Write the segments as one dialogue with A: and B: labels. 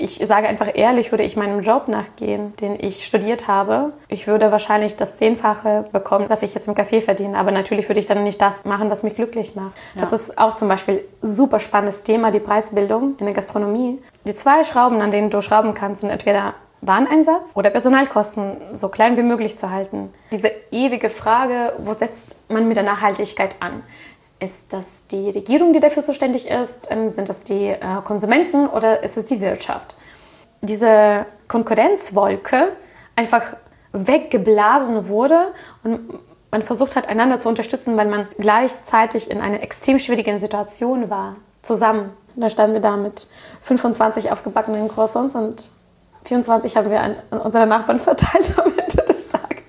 A: Ich sage einfach ehrlich, würde ich meinem Job nachgehen, den ich studiert habe, ich würde wahrscheinlich das 10-fache bekommen, was ich jetzt im Café verdiene. Aber natürlich würde ich dann nicht das machen, was mich glücklich macht. Ja. Das ist auch zum Beispiel ein super spannendes Thema, die Preisbildung in der Gastronomie. Die 2 Schrauben, an denen du schrauben kannst, sind entweder Wareneinsatz oder Personalkosten so klein wie möglich zu halten. Diese ewige Frage, wo setzt man mit der Nachhaltigkeit an? Ist das die Regierung, die dafür zuständig ist? Sind das die Konsumenten oder ist es die Wirtschaft? Diese Konkurrenzwolke einfach weggeblasen wurde und man versucht hat, einander zu unterstützen, weil man gleichzeitig in einer extrem schwierigen Situation war, zusammen. Und da standen wir da mit 25 aufgebackenen Croissants und 24 haben wir an unsere Nachbarn verteilt am Ende des Tages.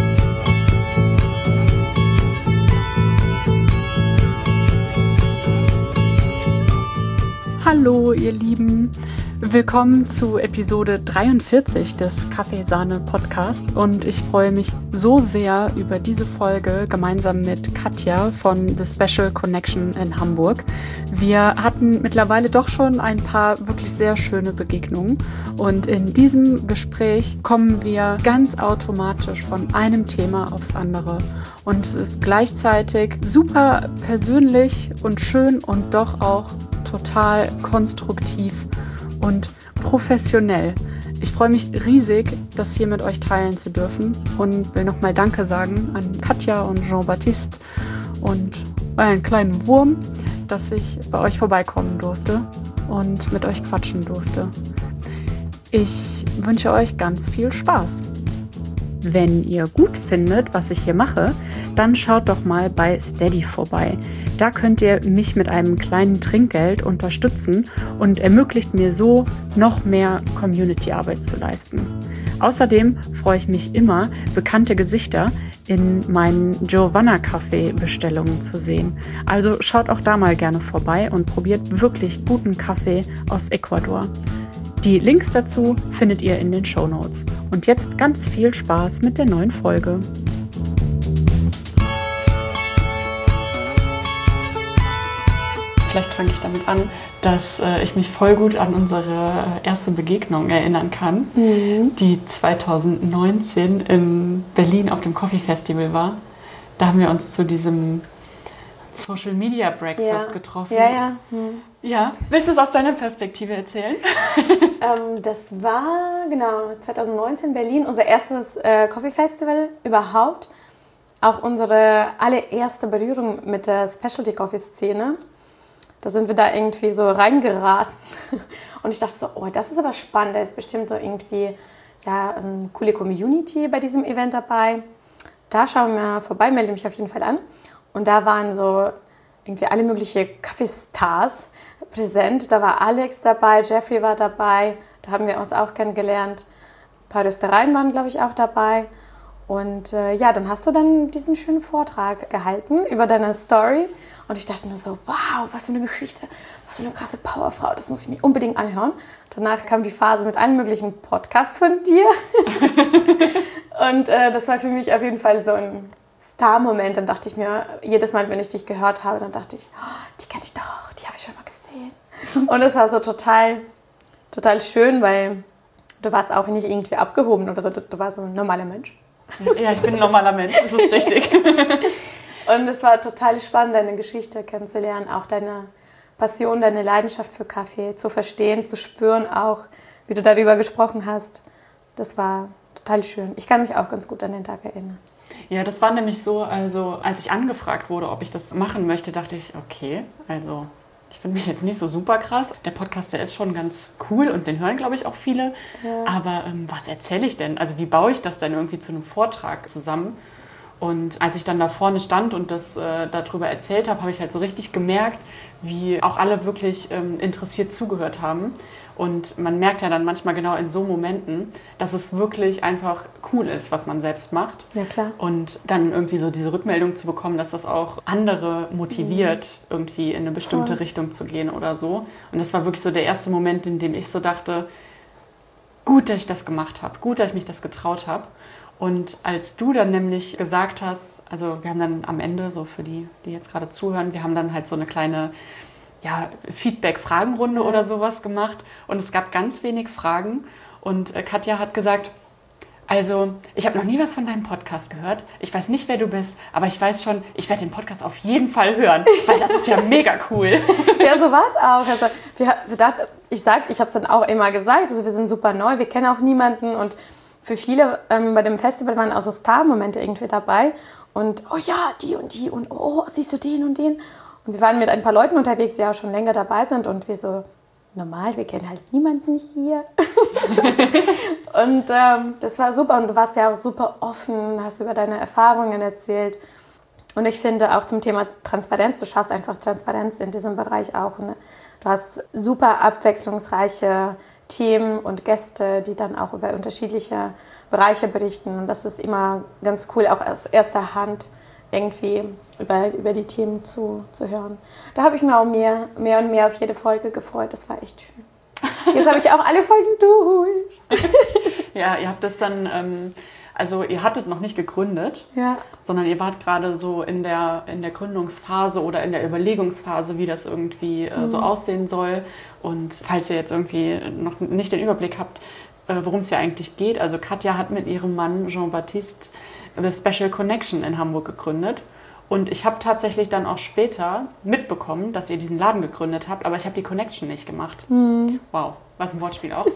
B: Hallo ihr Lieben, willkommen zu Episode 43 des Kaffeesahne-Podcast und ich freue mich so sehr über diese Folge gemeinsam mit Katja von The Special Connection in Hamburg. Wir hatten mittlerweile doch schon ein paar wirklich sehr schöne Begegnungen und in diesem Gespräch kommen wir ganz automatisch von einem Thema aufs andere und es ist gleichzeitig super persönlich und schön und doch auch total konstruktiv und professionell. Ich freue mich riesig, das hier mit euch teilen zu dürfen und will nochmal Danke sagen an Katja und Jean-Baptiste und einen kleinen Wurm, dass ich bei euch vorbeikommen durfte und mit euch quatschen durfte. Ich wünsche euch ganz viel Spaß. Wenn ihr gut findet, was ich hier mache, dann schaut doch mal bei Steady vorbei. Da könnt ihr mich mit einem kleinen Trinkgeld unterstützen und ermöglicht mir so, noch mehr Community-Arbeit zu leisten. Außerdem freue ich mich immer, bekannte Gesichter in meinen Giovanna-Kaffee-Bestellungen zu sehen. Also schaut auch da mal gerne vorbei und probiert wirklich guten Kaffee aus Ecuador. Die Links dazu findet ihr in den Shownotes. Und jetzt ganz viel Spaß mit der neuen Folge. Vielleicht fange ich damit an, dass ich mich voll gut an unsere erste Begegnung erinnern kann, die 2019 in Berlin auf dem Coffee Festival war. Da haben wir uns zu diesem Social Media Breakfast getroffen.
A: Ja.
B: Ja, willst du es aus deiner Perspektive erzählen?
A: Das war, genau, 2019 Berlin, unser erstes Coffee Festival überhaupt. Auch unsere allererste Berührung mit der Specialty Coffee Szene. Da sind wir da irgendwie so reingeraten. Und ich dachte so, oh, das ist aber spannend. Da ist bestimmt so irgendwie eine coole Community bei diesem Event dabei. Da schauen wir vorbei, melde mich auf jeden Fall an. Und da waren so irgendwie alle möglichen Kaffeestars präsent. Da war Alex dabei, Jeffrey war dabei. Da haben wir uns auch kennengelernt. Ein paar Röstereien waren, glaube ich, auch dabei. Und dann hast du dann diesen schönen Vortrag gehalten über deine Story. Und ich dachte mir so, wow, was für eine Geschichte, was für eine krasse Powerfrau, das muss ich mir unbedingt anhören. Danach kam die Phase mit allen möglichen Podcasts von dir. Und das war für mich auf jeden Fall so ein Star-Moment. Dann dachte ich mir, jedes Mal, wenn ich dich gehört habe, dann dachte ich, oh, die kenne ich doch, die habe ich schon mal gesehen. Und es war so total schön, weil du warst auch nicht irgendwie abgehoben oder so, du warst so ein normaler Mensch.
B: Ja, ich bin ein normaler Mensch, das ist richtig.
A: Und es war total spannend, deine Geschichte kennenzulernen, auch deine Passion, deine Leidenschaft für Kaffee zu verstehen, zu spüren, auch wie du darüber gesprochen hast. Das war total schön. Ich kann mich auch ganz gut an den Tag erinnern.
B: Ja, das war nämlich so, also als ich angefragt wurde, ob ich das machen möchte, dachte ich, okay, also ich finde mich jetzt nicht so super krass. Der Podcast, der ist schon ganz cool und den hören, glaube ich, auch viele. Ja. Aber was erzähle ich denn? Also wie baue ich das denn irgendwie zu einem Vortrag zusammen? Und als ich dann da vorne stand und das darüber erzählt habe, habe ich halt so richtig gemerkt, wie auch alle wirklich interessiert zugehört haben. Und man merkt ja dann manchmal genau in so Momenten, dass es wirklich einfach cool ist, was man selbst macht.
A: Ja, klar.
B: Und dann irgendwie so diese Rückmeldung zu bekommen, dass das auch andere motiviert, irgendwie in eine bestimmte Richtung zu gehen oder so. Und das war wirklich so der erste Moment, in dem ich so dachte, gut, dass ich das gemacht habe, gut, dass ich mich das getraut habe. Und als du dann nämlich gesagt hast, also wir haben dann am Ende, so für die, die jetzt gerade zuhören, wir haben dann halt so eine kleine Feedback-Fragenrunde oder sowas gemacht. Und es gab ganz wenig Fragen. Und Katja hat gesagt, also, ich habe noch nie was von deinem Podcast gehört. Ich weiß nicht, wer du bist, aber ich weiß schon, ich werde den Podcast auf jeden Fall hören, weil das ist ja mega cool.
A: Ja, so war es auch. Also, ich habe es dann auch immer gesagt, also wir sind super neu, wir kennen auch niemanden und für viele bei dem Festival waren auch so Star-Momente irgendwie dabei und oh ja, die und oh, siehst du den und den? Und wir waren mit ein paar Leuten unterwegs, die auch schon länger dabei sind und wir so, normal, wir kennen halt niemanden hier. Und das war super und du warst ja auch super offen, hast über deine Erfahrungen erzählt. Und ich finde auch zum Thema Transparenz, du schaffst einfach Transparenz in diesem Bereich auch. Ne? Du hast super abwechslungsreiche Themen und Gäste, die dann auch über unterschiedliche Bereiche berichten. Und das ist immer ganz cool, auch aus erster Hand irgendwie über die Themen zu hören. Da habe ich mir auch mehr und mehr auf jede Folge gefreut. Das war echt schön. Jetzt habe ich auch alle Folgen durch.
B: Ja, ihr habt das dann, also ihr hattet noch nicht gegründet, sondern ihr wart gerade so in der Gründungsphase oder in der Überlegungsphase, wie das irgendwie so aussehen soll. Und falls ihr jetzt irgendwie noch nicht den Überblick habt, worum es ja eigentlich geht, also Katja hat mit ihrem Mann Jean-Baptiste The Special Connection in Hamburg gegründet. Und ich habe tatsächlich dann auch später mitbekommen, dass ihr diesen Laden gegründet habt, aber ich habe die Connection nicht gemacht. Wow, was ein Wortspiel auch.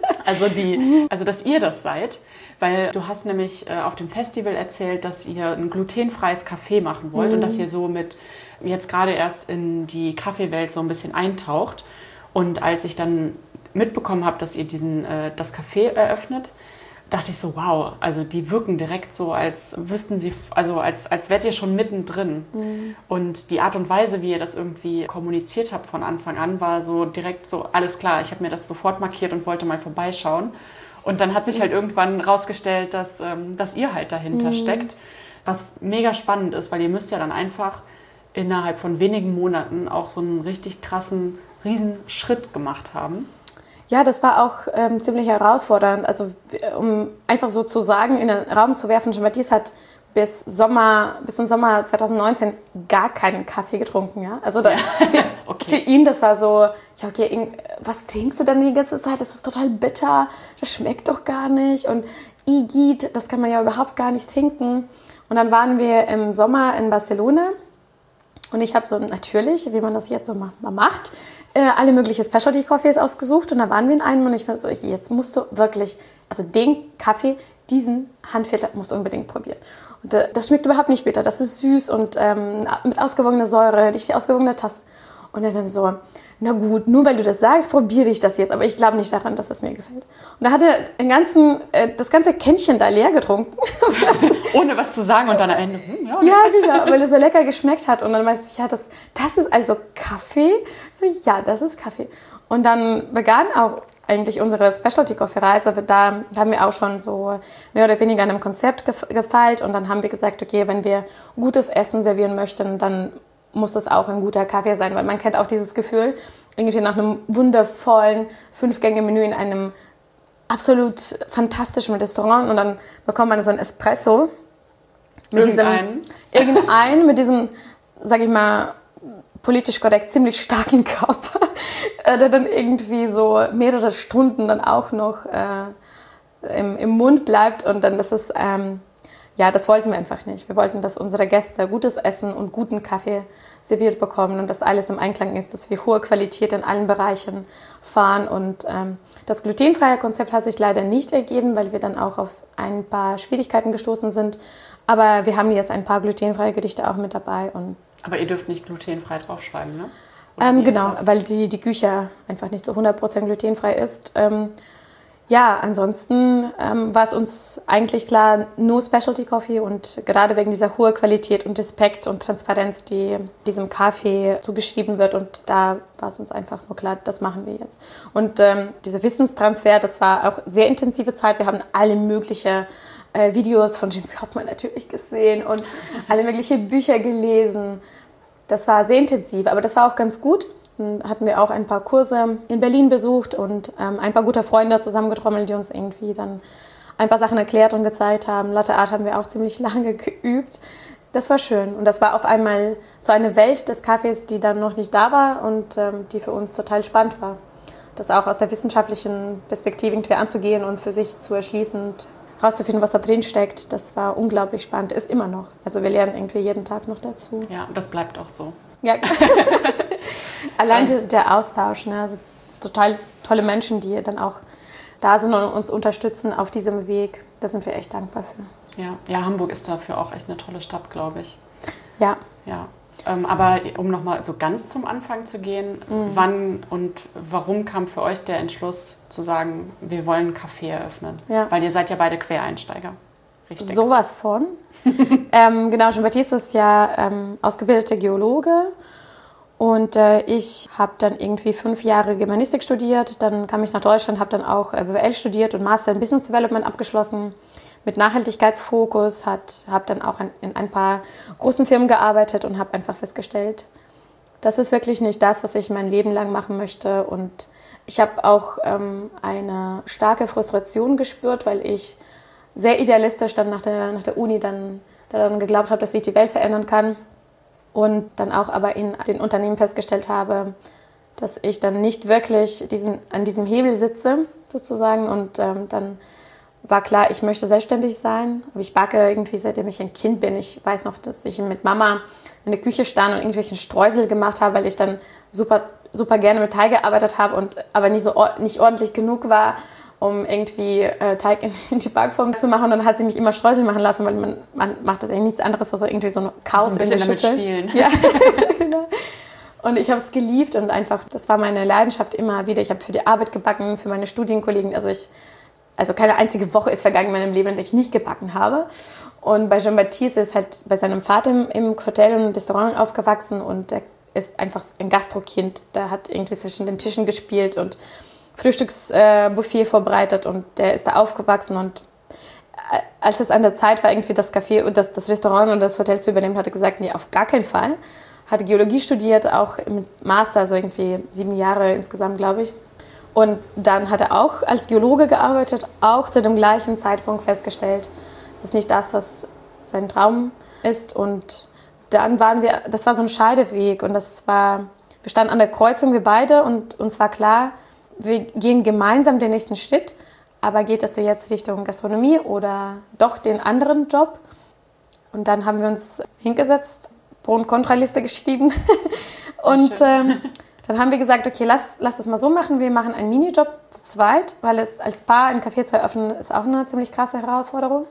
B: Also, dass ihr das seid, weil du hast nämlich auf dem Festival erzählt, dass ihr ein glutenfreies Café machen wollt und dass ihr so mit jetzt gerade erst in die Kaffeewelt so ein bisschen eintaucht. Und als ich dann mitbekommen habe, dass ihr das Café eröffnet, dachte ich so, wow, also die wirken direkt so, als wüssten sie, also als wärt ihr schon mittendrin. Und die Art und Weise, wie ihr das irgendwie kommuniziert habt von Anfang an, war so direkt so, alles klar, ich habe mir das sofort markiert und wollte mal vorbeischauen. Und dann hat sich halt irgendwann rausgestellt, dass ihr halt dahinter steckt, was mega spannend ist, weil ihr müsst ja dann einfach innerhalb von wenigen Monaten auch so einen richtig krassen, riesen Schritt gemacht haben.
A: Ja, das war auch ziemlich herausfordernd. Also um einfach so zu sagen, in den Raum zu werfen, Jean-Baptiste hat bis zum Sommer 2019 gar keinen Kaffee getrunken. Ja? Also für ihn, das war so, ja okay, was trinkst du denn die ganze Zeit? Das ist total bitter, das schmeckt doch gar nicht. Und Igit, das kann man ja überhaupt gar nicht trinken. Und dann waren wir im Sommer in Barcelona. Und ich habe so natürlich, wie man das jetzt so mal macht, alle möglichen Specialty-Coffees ausgesucht. Und da waren wir in einem und ich war so, jetzt musst du wirklich, also den Kaffee, diesen Handfilter musst du unbedingt probieren. Und das schmeckt überhaupt nicht bitter, das ist süß und mit ausgewogener Säure, nicht die ausgewogene Tasse. Und er dann so, na gut, nur weil du das sagst, probiere ich das jetzt. Aber ich glaube nicht daran, dass es mir gefällt. Und da hat er das ganze Kännchen da leer getrunken.
B: Ohne was zu sagen und dann am Ende,
A: ja, genau, weil es so lecker geschmeckt hat. Und dann meinte ich, ja, das ist also Kaffee? So, ja, das ist Kaffee. Und dann begann auch eigentlich unsere Specialty-Coffee-Reise. Da haben wir auch schon so mehr oder weniger an einem Konzept gefeilt. Und dann haben wir gesagt, okay, wenn wir gutes Essen servieren möchten, dann muss das auch ein guter Kaffee sein, weil man kennt auch dieses Gefühl, irgendwie nach einem wundervollen 5-Gänge-Menü in einem absolut fantastischen Restaurant und dann bekommt man so ein Espresso mit diesem, sag ich mal, politisch korrekt ziemlich starken Körper, der dann irgendwie so mehrere Stunden dann auch noch im Mund bleibt und dann ist es ja, das wollten wir einfach nicht. Wir wollten, dass unsere Gäste gutes Essen und guten Kaffee serviert bekommen und dass alles im Einklang ist, dass wir hohe Qualität in allen Bereichen fahren. Und das glutenfreie Konzept hat sich leider nicht ergeben, weil wir dann auch auf ein paar Schwierigkeiten gestoßen sind. Aber wir haben jetzt ein paar glutenfreie Gerichte auch mit dabei.
B: Aber ihr dürft nicht glutenfrei draufschreiben, ne?
A: Genau, weil die Küche einfach nicht so 100% glutenfrei ist. Ja, ansonsten war es uns eigentlich klar, nur Specialty Coffee und gerade wegen dieser hohen Qualität und Respekt und Transparenz, die diesem Kaffee zugeschrieben wird und da war es uns einfach nur klar, das machen wir jetzt. Und dieser Wissenstransfer, das war auch sehr intensive Zeit. Wir haben alle möglichen Videos von James Kaufmann natürlich gesehen und alle möglichen Bücher gelesen. Das war sehr intensiv, aber das war auch ganz gut. Dann hatten wir auch ein paar Kurse in Berlin besucht und ein paar gute Freunde zusammengetrommelt, die uns irgendwie dann ein paar Sachen erklärt und gezeigt haben. Latte Art haben wir auch ziemlich lange geübt. das war schön. Und das war auf einmal so eine Welt des Kaffees, die dann noch nicht da war und die für uns total spannend war. Das auch aus der wissenschaftlichen Perspektive irgendwie anzugehen und für sich zu erschließen und rauszufinden, was da drin steckt, das war unglaublich spannend. Ist immer noch. Also wir lernen irgendwie jeden Tag noch dazu.
B: Ja, und das bleibt auch so.
A: Ja. Allein der Austausch, ne? Also total tolle Menschen, die dann auch da sind und uns unterstützen auf diesem Weg. Da sind wir echt dankbar für.
B: Ja, Hamburg ist dafür auch echt eine tolle Stadt, glaube ich.
A: Ja.
B: Ja. Aber um nochmal so ganz zum Anfang zu gehen, wann und warum kam für euch der Entschluss zu sagen, wir wollen einen Café eröffnen?
A: Ja.
B: Weil ihr seid ja beide Quereinsteiger. Richtig.
A: Sowas von. Genau, Jean-Baptiste ist ja ausgebildeter Geologe und ich habe dann irgendwie 5 Jahre Germanistik studiert, dann kam ich nach Deutschland, habe dann auch BWL studiert und Master in Business Development abgeschlossen mit Nachhaltigkeitsfokus, habe dann auch in ein paar großen Firmen gearbeitet und habe einfach festgestellt, das ist wirklich nicht das, was ich mein Leben lang machen möchte. Und ich habe auch eine starke Frustration gespürt, weil ich sehr idealistisch dann nach der Uni dann geglaubt habe, dass ich die Welt verändern kann. Und dann auch aber in den Unternehmen festgestellt habe, dass ich dann nicht wirklich an diesem Hebel sitze, sozusagen. Und dann war klar, ich möchte selbstständig sein. Aber ich backe irgendwie, seitdem ich ein Kind bin. Ich weiß noch, dass ich mit Mama in der Küche stand und irgendwelchen Streusel gemacht habe, weil ich dann super, super gerne mit Teig gearbeitet habe, aber nicht ordentlich genug war, um irgendwie Teig in die Backform zu machen. Und dann hat sie mich immer Streusel machen lassen, weil man macht das eigentlich nichts anderes, als irgendwie so ein Chaos in der Schüssel.
B: Damit spielen.
A: Ja, genau. Und ich habe es geliebt und einfach, das war meine Leidenschaft immer wieder. Ich habe für die Arbeit gebacken, für meine Studienkollegen. Also keine einzige Woche ist vergangen in meinem Leben, in der ich nicht gebacken habe. Und bei Jean-Baptiste ist halt bei seinem Vater im Hotel und Restaurant aufgewachsen und der ist einfach ein Gastrokind. Der hat irgendwie zwischen den Tischen gespielt und Frühstücksbuffet vorbereitet und der ist da aufgewachsen. Und als es an der Zeit war, irgendwie das Café und das Restaurant und das Hotel zu übernehmen, hat er gesagt, nee, auf gar keinen Fall. Hat Geologie studiert, auch mit Master, also irgendwie 7 Jahre insgesamt, glaube ich. Und dann hat er auch als Geologe gearbeitet, auch zu dem gleichen Zeitpunkt festgestellt, das ist nicht das, was sein Traum ist. Und dann das war so ein Scheideweg und wir standen an der Kreuzung, wir beide, und uns war klar, wir gehen gemeinsam den nächsten Schritt, aber geht es jetzt Richtung Gastronomie oder doch den anderen Job? Und dann haben wir uns hingesetzt, Pro- und Kontraliste geschrieben und dann haben wir gesagt, okay, lass es mal so machen. Wir machen einen Minijob zu zweit, weil es als Paar ein Café zu eröffnen ist auch eine ziemlich krasse Herausforderung.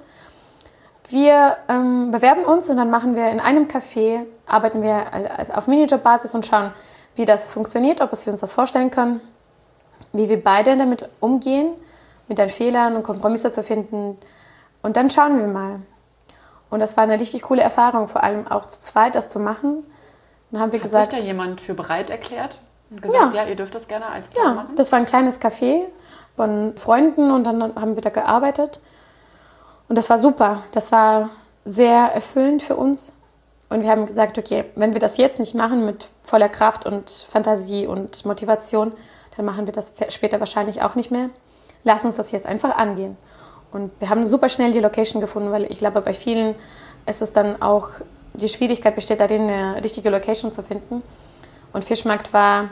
A: Wir bewerben uns und dann machen wir in einem Café, arbeiten wir auf Minijob-Basis und schauen, wie das funktioniert, ob wir uns das vorstellen können, wie wir beide damit umgehen, mit den Fehlern und Kompromisse zu finden. Und dann schauen wir mal. Und das war eine richtig coole Erfahrung, vor allem auch zu zweit das zu machen. Dann haben wir gesagt,
B: sich da jemand für bereit erklärt und gesagt, ja, ihr dürft das gerne als Paar machen?
A: Ja, das war ein kleines Café von Freunden und dann haben wir da gearbeitet. Und das war super. Das war sehr erfüllend für uns. Und wir haben gesagt, okay, wenn wir das jetzt nicht machen mit voller Kraft und Fantasie und Motivation, dann machen wir das später wahrscheinlich auch nicht mehr. Lass uns das jetzt einfach angehen. Und wir haben super schnell die Location gefunden, weil ich glaube, bei vielen ist es dann auch, die Schwierigkeit besteht darin, eine richtige Location zu finden. Und Fischmarkt war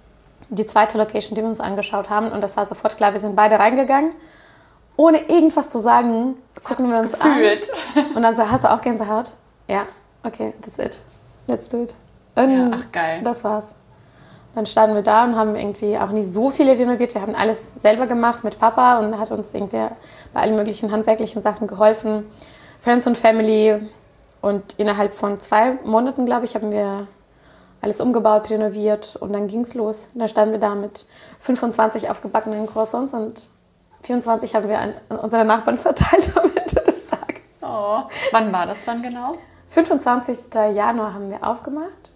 A: die zweite Location, die wir uns angeschaut haben. Und das war sofort klar, wir sind beide reingegangen. Ohne irgendwas zu sagen, gucken wir uns
B: gefühlt
A: an. Und dann so, hast du auch Gänsehaut? Ja, okay, that's it. Let's do it. Und
B: ach, geil.
A: Das war's. Dann standen wir da und haben irgendwie auch nicht so viele renoviert. Wir haben alles selber gemacht mit Papa und hat uns irgendwie bei allen möglichen handwerklichen Sachen geholfen. Friends und Family. Und innerhalb von 2 Monaten, glaube ich, haben wir alles umgebaut, renoviert und dann ging es los. Und dann standen wir da mit 25 aufgebackenen Croissants und 24 haben wir an unsere Nachbarn verteilt am Ende des Tages.
B: Oh. Wann war das dann genau?
A: 25. Januar haben wir aufgemacht.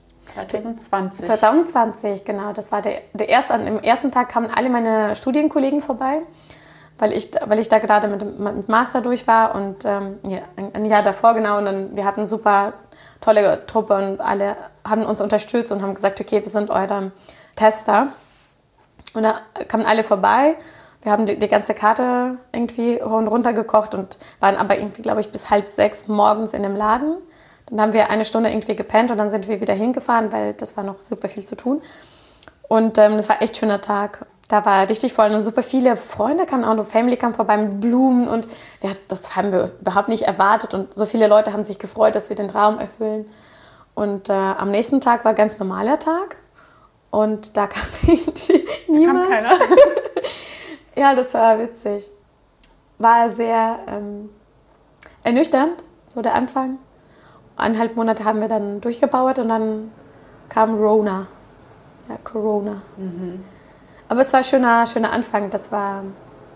B: 2020.
A: 2020, genau. Das war der erste. Am ersten Tag kamen alle meine Studienkollegen vorbei, weil ich da gerade mit Master durch war und ein Jahr davor, genau. Und dann, wir hatten eine super tolle Truppe und alle haben uns unterstützt und haben gesagt, okay, wir sind eure Tester. Und da kamen alle vorbei. Wir haben die ganze Karte irgendwie hoch und runter gekocht und waren aber irgendwie, glaube ich, bis 5:30 morgens in dem Laden. Dann haben wir eine Stunde irgendwie gepennt und dann sind wir wieder hingefahren, weil das war noch super viel zu tun. Und das war echt ein schöner Tag. Da war richtig voll und super viele Freunde kamen auch, und Family kam vorbei mit Blumen und das haben wir überhaupt nicht erwartet und so viele Leute haben sich gefreut, dass wir den Traum erfüllen. Und am nächsten Tag war ein ganz normaler Tag und da kam niemand. Da kam keiner. Ja, das war witzig. War sehr ernüchternd, so der Anfang. 1,5 Monate haben wir dann durchgebaut und dann kam Corona. Ja, Corona. Aber es war ein schöner Anfang, das war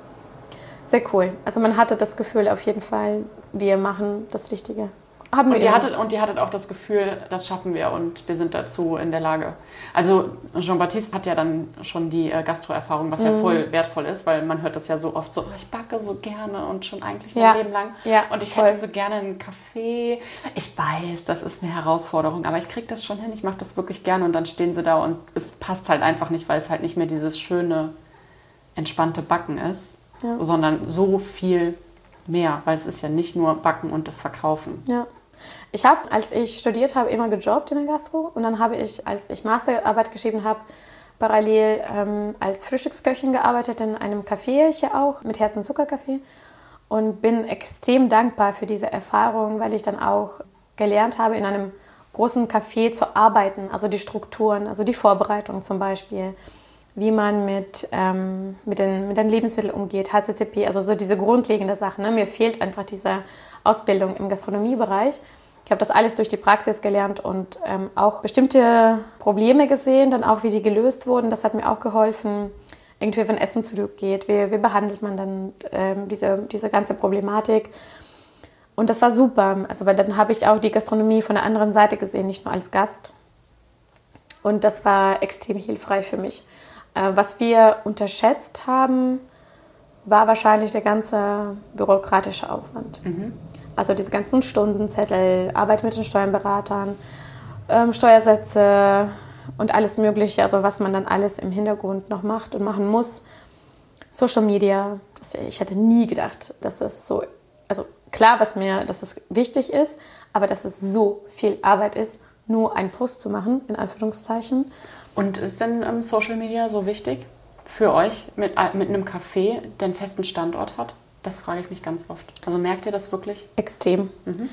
A: sehr cool. Also man hatte das Gefühl auf jeden Fall, wir machen das Richtige.
B: Und ihr hattet auch das Gefühl, das schaffen wir und wir sind dazu in der Lage. Also Jean-Baptiste hat ja dann schon die Gastro-Erfahrung, was ja voll wertvoll ist, weil man hört das ja so oft so, ich backe so gerne und schon eigentlich mein Leben lang. Ja, und ich hätte so gerne einen Kaffee. Ich weiß, das ist eine Herausforderung, aber ich kriege das schon hin, ich mache das wirklich gerne und dann stehen sie da und es passt halt einfach nicht, weil es halt nicht mehr dieses schöne, entspannte Backen ist, sondern so viel mehr, weil es ist ja nicht nur Backen und das Verkaufen.
A: Ja. Ich habe, als ich studiert habe, immer gejobbt in der Gastro und dann habe ich, als ich Masterarbeit geschrieben habe, parallel als Frühstücksköchin gearbeitet in einem Café hier auch, mit Herz- und Zuckerkaffee und bin extrem dankbar für diese Erfahrung, weil ich dann auch gelernt habe, in einem großen Café zu arbeiten, also die Strukturen, also die Vorbereitung zum Beispiel, wie man mit den Lebensmitteln umgeht, HACCP, also so diese grundlegende Sachen. Ne? Mir fehlt einfach diese Ausbildung im Gastronomiebereich. Ich habe das alles durch die Praxis gelernt und auch bestimmte Probleme gesehen, dann auch wie die gelöst wurden. Das hat mir auch geholfen, irgendwie wenn Essen zurückgeht, wie behandelt man dann diese ganze Problematik. Und das war super, also weil dann habe ich auch die Gastronomie von der anderen Seite gesehen, nicht nur als Gast. Und das war extrem hilfreich für mich. Was wir unterschätzt haben, war wahrscheinlich der ganze bürokratische Aufwand. Also diese ganzen Stundenzettel, Arbeit mit den Steuerberatern, Steuersätze und alles Mögliche, also was man dann alles im Hintergrund noch macht und machen muss. Social Media, ich hätte nie gedacht, dass es so, also klar, dass es wichtig ist, aber dass es so viel Arbeit ist, nur einen Post zu machen, in Anführungszeichen.
B: Und ist denn Social Media so wichtig für euch mit einem Café, der einen festen Standort hat? Das frage ich mich ganz oft. Also merkt ihr das wirklich?
A: Extrem.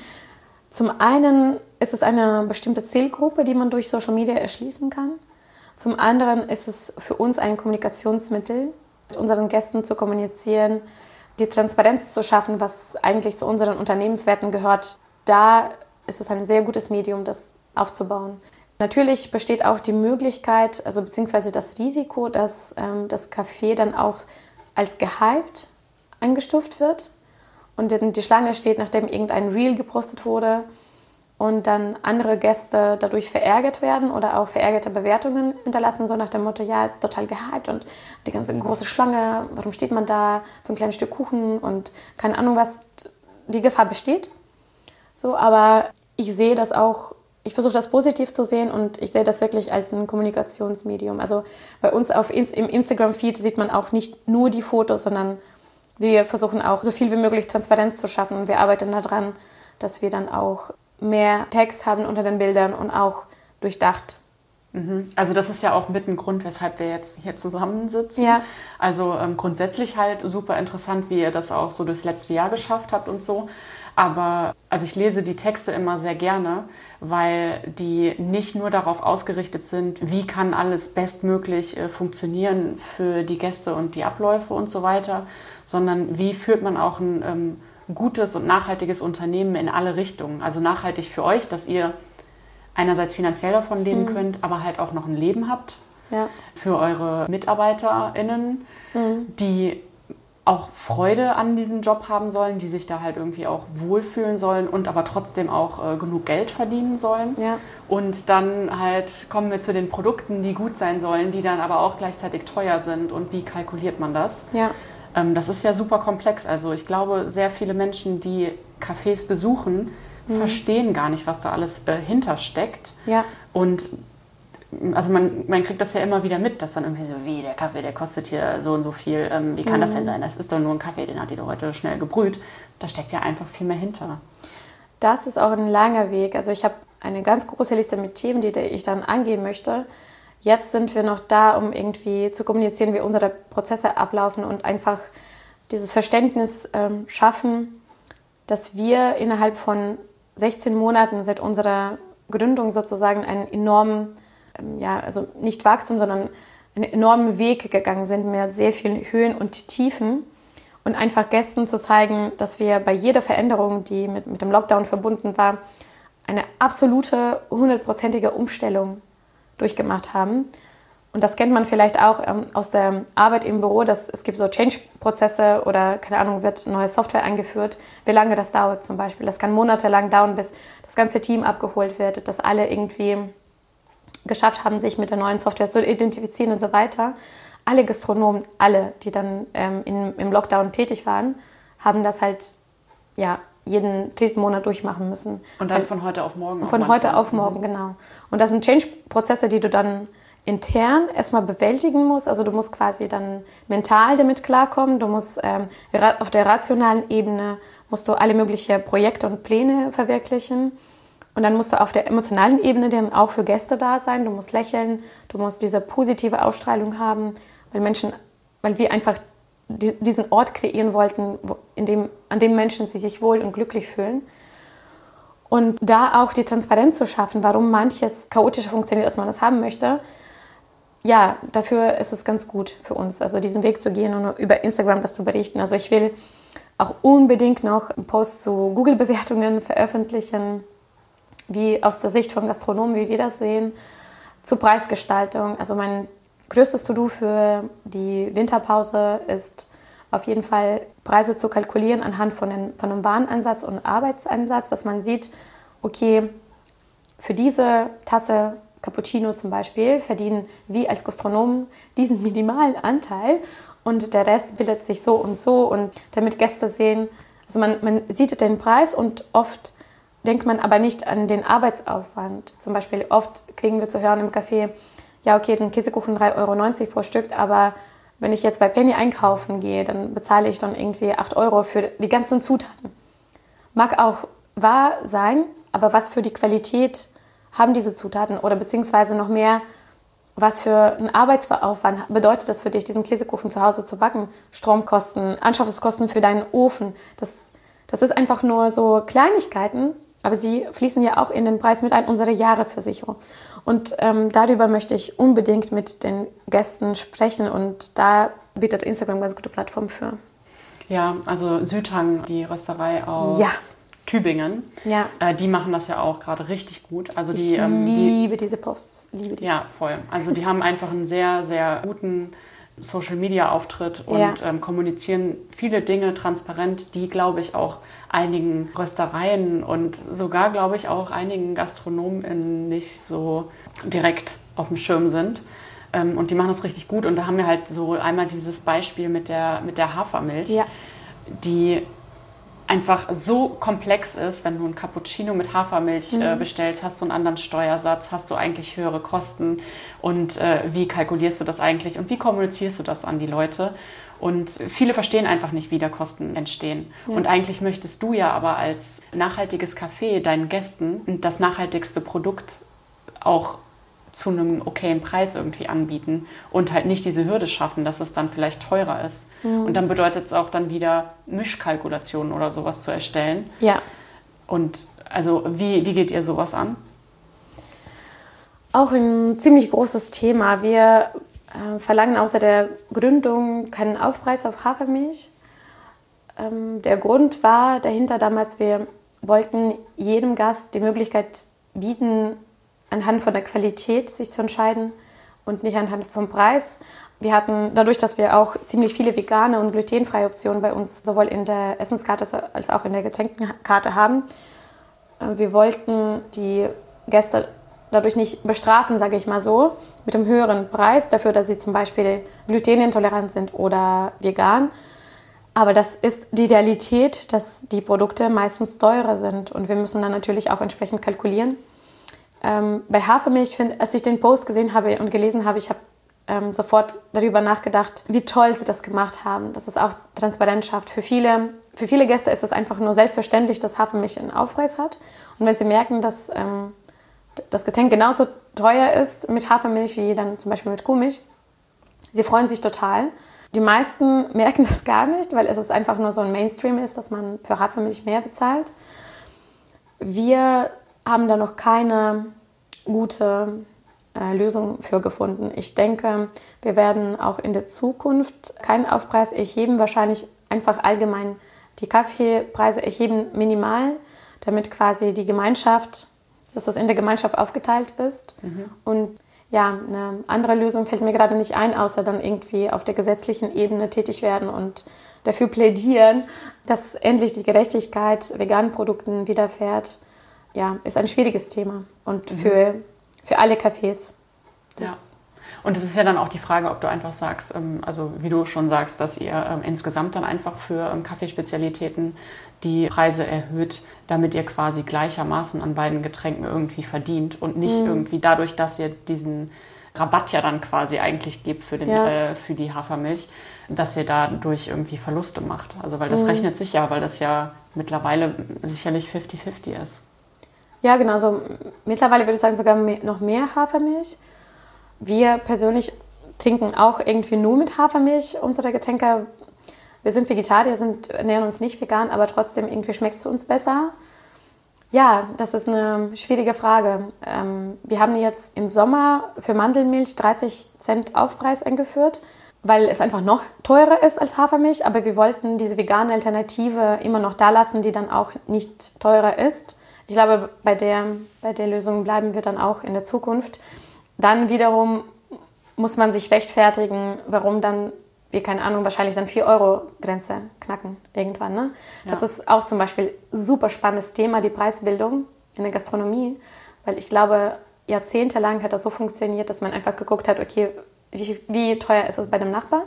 A: Zum einen ist es eine bestimmte Zielgruppe, die man durch Social Media erschließen kann. Zum anderen ist es für uns ein Kommunikationsmittel, mit unseren Gästen zu kommunizieren, die Transparenz zu schaffen, was eigentlich zu unseren Unternehmenswerten gehört. Da ist es ein sehr gutes Medium, das aufzubauen. Natürlich besteht auch die Möglichkeit, also beziehungsweise das Risiko, dass das Café dann auch als gehypt eingestuft wird und dann die Schlange steht, nachdem irgendein Reel gepostet wurde und dann andere Gäste dadurch verärgert werden oder auch verärgerte Bewertungen hinterlassen, so nach dem Motto, ja, ist total gehypt und die ganze große Schlange, warum steht man da für ein kleines Stück Kuchen und keine Ahnung was, die Gefahr besteht. So, aber ich sehe das auch, ich versuche das positiv zu sehen und ich sehe das wirklich als ein Kommunikationsmedium. Also bei uns im Instagram-Feed sieht man auch nicht nur die Fotos, sondern wir versuchen auch so viel wie möglich Transparenz zu schaffen und wir arbeiten daran, dass wir dann auch mehr Text haben unter den Bildern und auch durchdacht.
B: Also das ist ja auch mit ein Grund, weshalb wir jetzt hier zusammensitzen.
A: Ja.
B: Also grundsätzlich halt super interessant, wie ihr das auch so durchs letzte Jahr geschafft habt und so. Aber also ich lese die Texte immer sehr gerne, weil die nicht nur darauf ausgerichtet sind, wie kann alles bestmöglich funktionieren für die Gäste und die Abläufe und so weiter, sondern wie führt man auch ein gutes und nachhaltiges Unternehmen in alle Richtungen. Also nachhaltig für euch, dass ihr einerseits finanziell davon leben könnt, aber halt auch noch ein Leben habt. Ja. Für eure MitarbeiterInnen, die auch Freude an diesem Job haben sollen, die sich da halt irgendwie auch wohlfühlen sollen und aber trotzdem auch genug Geld verdienen sollen. Ja. Und dann halt kommen wir zu den Produkten, die gut sein sollen, die dann aber auch gleichzeitig teuer sind. Und wie kalkuliert man das? Ja. Das ist ja super komplex. Also ich glaube, sehr viele Menschen, die Cafés besuchen, verstehen gar nicht, was da alles hintersteckt. Ja. Und also man kriegt das ja immer wieder mit, dass dann irgendwie so, wie, der Kaffee, der kostet hier so und so viel. Wie kann das denn sein? Das ist doch nur ein Kaffee, den hat die doch heute schnell gebrüht. Da steckt ja einfach viel mehr hinter.
A: das ist auch ein langer Weg. Also ich habe eine ganz große Liste mit Themen, die ich dann angehen möchte. Jetzt sind wir noch da, um irgendwie zu kommunizieren, wie unsere Prozesse ablaufen und einfach dieses Verständnis schaffen, dass wir innerhalb von 16 Monaten seit unserer Gründung sozusagen einen enormen, also nicht Wachstum, sondern einen enormen Weg gegangen sind mit sehr vielen Höhen und Tiefen und einfach Gästen zu zeigen, dass wir bei jeder Veränderung, die mit dem Lockdown verbunden war, eine absolute, 100%ige Umstellung durchgemacht haben. Und das kennt man vielleicht auch aus der Arbeit im Büro, dass es gibt so Change-Prozesse oder, keine Ahnung, wird neue Software eingeführt. Wie lange das dauert zum Beispiel. Das kann monatelang dauern, bis das ganze Team abgeholt wird, dass alle irgendwie geschafft haben, sich mit der neuen Software zu identifizieren und so weiter. Alle Gastronomen, alle, die dann im Lockdown tätig waren, haben das halt, jeden 3. Monat durchmachen müssen.
B: Und dann von heute auf morgen?
A: Von heute auf morgen, genau. Und das sind Change-Prozesse, die du dann intern erstmal bewältigen musst. Also du musst quasi dann mental damit klarkommen. Du musst auf der rationalen Ebene musst du alle möglichen Projekte und Pläne verwirklichen. Und dann musst du auf der emotionalen Ebene dann auch für Gäste da sein. Du musst lächeln, du musst diese positive Ausstrahlung haben, weil wir einfach diesen Ort kreieren wollten, an dem Menschen sich wohl und glücklich fühlen. Und da auch die Transparenz zu schaffen, warum manches chaotischer funktioniert, als man das haben möchte, ja, dafür ist es ganz gut für uns, also diesen Weg zu gehen und über Instagram das zu berichten. Also ich will auch unbedingt noch einen Post zu Google-Bewertungen veröffentlichen, wie aus der Sicht von Gastronomen, wie wir das sehen, zur Preisgestaltung. Also mein größtes To-Do für die Winterpause ist auf jeden Fall Preise zu kalkulieren anhand von einem Warenansatz und Arbeitseinsatz, dass man sieht, okay, für diese Tasse Cappuccino zum Beispiel verdienen wir als Gastronomen diesen minimalen Anteil und der Rest bildet sich so und damit Gäste sehen, also man sieht den Preis und oft denkt man aber nicht an den Arbeitsaufwand. Zum Beispiel oft kriegen wir zu hören im Café, ja okay, den Käsekuchen 3,90 € pro Stück, aber wenn ich jetzt bei Penny einkaufen gehe, dann bezahle ich dann irgendwie 8 € für die ganzen Zutaten. Mag auch wahr sein, aber was für die Qualität haben diese Zutaten oder beziehungsweise noch mehr, was für einen Arbeitsaufwand bedeutet das für dich, diesen Käsekuchen zu Hause zu backen? Stromkosten, Anschaffungskosten für deinen Ofen. Das ist einfach nur so Kleinigkeiten, aber sie fließen ja auch in den Preis mit ein, unsere Jahresversicherung. Und darüber möchte ich unbedingt mit den Gästen sprechen und da bietet Instagram eine ganz gute Plattform für.
B: Ja, also Südhang, die Rösterei aus Tübingen, die machen das ja auch gerade richtig gut. Also
A: ich liebe diese Posts. Liebe die.
B: Ja, voll. Also die haben einfach einen sehr, sehr guten Social-Media-Auftritt und kommunizieren viele Dinge transparent, die, glaube ich, auch einigen Röstereien und sogar, glaube ich, auch einigen Gastronomen nicht so direkt auf dem Schirm sind. Und die machen das richtig gut. Und da haben wir halt so einmal dieses Beispiel mit der Hafermilch, die einfach so komplex ist, wenn du ein Cappuccino mit Hafermilch bestellst, hast du einen anderen Steuersatz, hast du eigentlich höhere Kosten und wie kalkulierst du das eigentlich und wie kommunizierst du das an die Leute? Und viele verstehen einfach nicht, wie da Kosten entstehen. Ja. Und eigentlich möchtest du ja aber als nachhaltiges Café deinen Gästen das nachhaltigste Produkt auch zu einem okayen Preis irgendwie anbieten und halt nicht diese Hürde schaffen, dass es dann vielleicht teurer ist. Mhm. Und dann bedeutet es auch dann wieder Mischkalkulationen oder sowas zu erstellen.
A: Ja.
B: Und also wie geht ihr sowas an?
A: Auch ein ziemlich großes Thema. Wir verlangen außer der Gründung keinen Aufpreis auf Hafermilch. Der Grund war dahinter damals, wir wollten jedem Gast die Möglichkeit bieten, anhand von der Qualität sich zu entscheiden und nicht anhand vom Preis. Wir hatten, dadurch, dass wir auch ziemlich viele vegane und glutenfreie Optionen bei uns sowohl in der Essenskarte als auch in der Getränkenkarte haben, wir wollten die Gäste dadurch nicht bestrafen, sage ich mal so, mit einem höheren Preis dafür, dass sie zum Beispiel glutenintolerant sind oder vegan. Aber das ist die Realität, dass die Produkte meistens teurer sind und wir müssen dann natürlich auch entsprechend kalkulieren. Bei Hafermilch, als ich den Post gesehen habe und gelesen habe, ich habe sofort darüber nachgedacht, wie toll sie das gemacht haben, dass es auch Transparenz schafft. Für viele Gäste ist es einfach nur selbstverständlich, dass Hafermilch einen Aufpreis hat. Und wenn sie merken, dass das Getränk genauso teuer ist mit Hafermilch wie dann zum Beispiel mit Kuhmilch, sie freuen sich total. Die meisten merken das gar nicht, weil es einfach nur so ein Mainstream ist, dass man für Hafermilch mehr bezahlt. Wir haben da noch keine gute Lösung für gefunden. Ich denke, wir werden auch in der Zukunft keinen Aufpreis erheben, wahrscheinlich einfach allgemein die Kaffeepreise erheben minimal, damit quasi die Gemeinschaft, dass das in der Gemeinschaft aufgeteilt ist. Und ja, eine andere Lösung fällt mir gerade nicht ein, außer dann irgendwie auf der gesetzlichen Ebene tätig werden und dafür plädieren, dass endlich die Gerechtigkeit veganen Produkten widerfährt. Ja, ist ein schwieriges Thema und für alle Cafés.
B: Ja. Und es ist ja dann auch die Frage, ob du einfach sagst, also wie du schon sagst, dass ihr insgesamt dann einfach für Kaffeespezialitäten die Preise erhöht, damit ihr quasi gleichermaßen an beiden Getränken irgendwie verdient und nicht irgendwie dadurch, dass ihr diesen Rabatt ja dann quasi eigentlich gebt für die Hafermilch, dass ihr dadurch irgendwie Verluste macht. Also weil das rechnet sich ja, weil das ja mittlerweile sicherlich 50-50 ist.
A: Ja, genau. So mittlerweile würde ich sagen sogar noch mehr Hafermilch. Wir persönlich trinken auch irgendwie nur mit Hafermilch unsere Getränke. Wir sind Vegetarier, ernähren uns nicht vegan, aber trotzdem irgendwie schmeckt es uns besser. Ja, das ist eine schwierige Frage. Wir haben jetzt im Sommer für Mandelmilch 30 Cent Aufpreis eingeführt, weil es einfach noch teurer ist als Hafermilch. Aber wir wollten diese vegane Alternative immer noch da lassen, die dann auch nicht teurer ist. Ich glaube, bei der Lösung bleiben wir dann auch in der Zukunft. Dann wiederum muss man sich rechtfertigen, warum dann wir, keine Ahnung, wahrscheinlich dann 4-Euro-Grenze knacken irgendwann. Ne? Ja. Das ist auch zum Beispiel ein super spannendes Thema, die Preisbildung in der Gastronomie, weil ich glaube, jahrzehntelang hat das so funktioniert, dass man einfach geguckt hat, okay, wie teuer ist es bei dem Nachbar?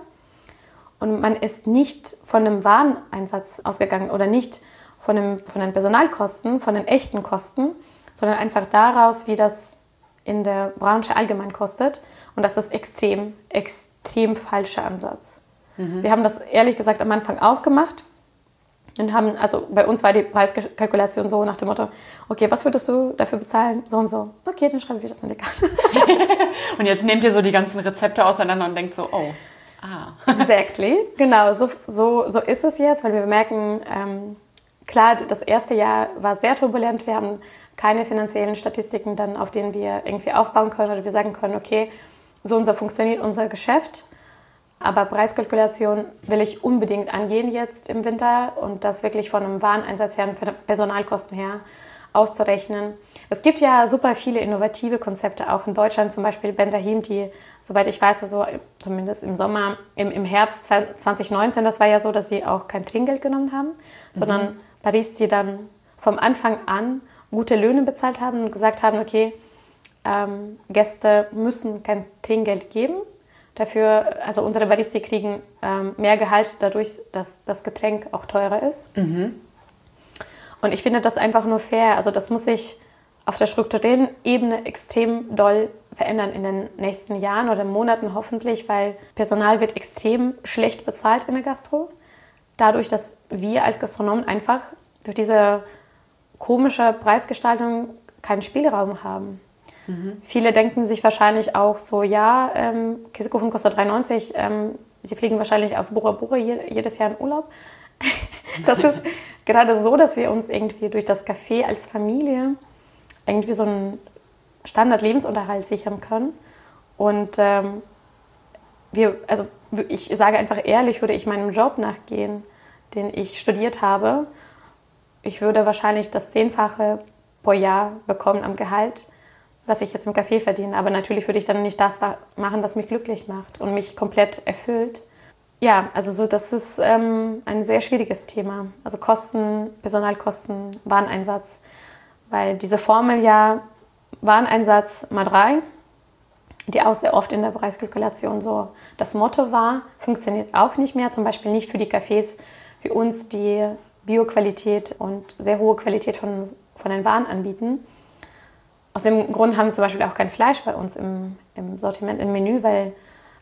A: Und man ist nicht von einem Wareneinsatz ausgegangen oder nicht von den Personalkosten, von den echten Kosten, sondern einfach daraus, wie das in der Branche allgemein kostet. Und das ist extrem falscher Ansatz. Wir haben das ehrlich gesagt am Anfang auch gemacht und haben, also bei uns war die Preiskalkulation so nach dem Motto, okay, was würdest du dafür bezahlen? So und so. Okay, dann schreiben wir das in die Karte.
B: Und jetzt nehmt ihr so die ganzen Rezepte auseinander und denkt so, oh,
A: Exactly, genau, so ist es jetzt, weil wir merken, klar, das erste Jahr war sehr turbulent. Wir haben keine finanziellen Statistiken, dann, auf denen wir irgendwie aufbauen können oder wir sagen können, okay, so und so funktioniert unser Geschäft. Aber Preiskalkulation will ich unbedingt angehen jetzt im Winter und das wirklich von einem Wareneinsatz her und von Personalkosten her auszurechnen. Es gibt ja super viele innovative Konzepte, auch in Deutschland, zum Beispiel Ben Rahim, die, soweit ich weiß, also zumindest im Sommer, im Herbst 2019, das war ja so, dass sie auch kein Trinkgeld genommen haben, sondern Paris, die dann vom Anfang an gute Löhne bezahlt haben und gesagt haben, okay, Gäste müssen kein Trinkgeld geben. Dafür, also unsere Baristi kriegen mehr Gehalt dadurch, dass das Getränk auch teurer ist. Und ich finde das einfach nur fair. Also das muss sich auf der strukturellen Ebene extrem doll verändern in den nächsten Jahren oder Monaten hoffentlich, weil Personal wird extrem schlecht bezahlt in der Gastro. Dadurch, dass wir als Gastronomen einfach durch diese komische Preisgestaltung keinen Spielraum haben. Viele denken sich wahrscheinlich auch so, ja, Käsekuchen kostet 3,90, sie fliegen wahrscheinlich auf Bora Bora jedes Jahr in Urlaub. Das ist gerade so, dass wir uns irgendwie durch das Café als Familie irgendwie so einen Standard-Lebensunterhalt sichern können. Und ich sage einfach ehrlich, würde ich meinem Job nachgehen, den ich studiert habe, ich würde wahrscheinlich das 10-fache pro Jahr bekommen am Gehalt, was ich jetzt im Café verdiene. Aber natürlich würde ich dann nicht das machen, was mich glücklich macht und mich komplett erfüllt. Ja, also so, das ist ein sehr schwieriges Thema. Also Kosten, Personalkosten, Wareneinsatz. Weil diese Formel ja Wareneinsatz mal 3, die auch sehr oft in der Preiskalkulation so das Motto war, funktioniert auch nicht mehr. Zum Beispiel nicht für die Cafés wie uns, die Bioqualität und sehr hohe Qualität von den Waren anbieten. Aus dem Grund haben wir zum Beispiel auch kein Fleisch bei uns im Sortiment, im Menü, weil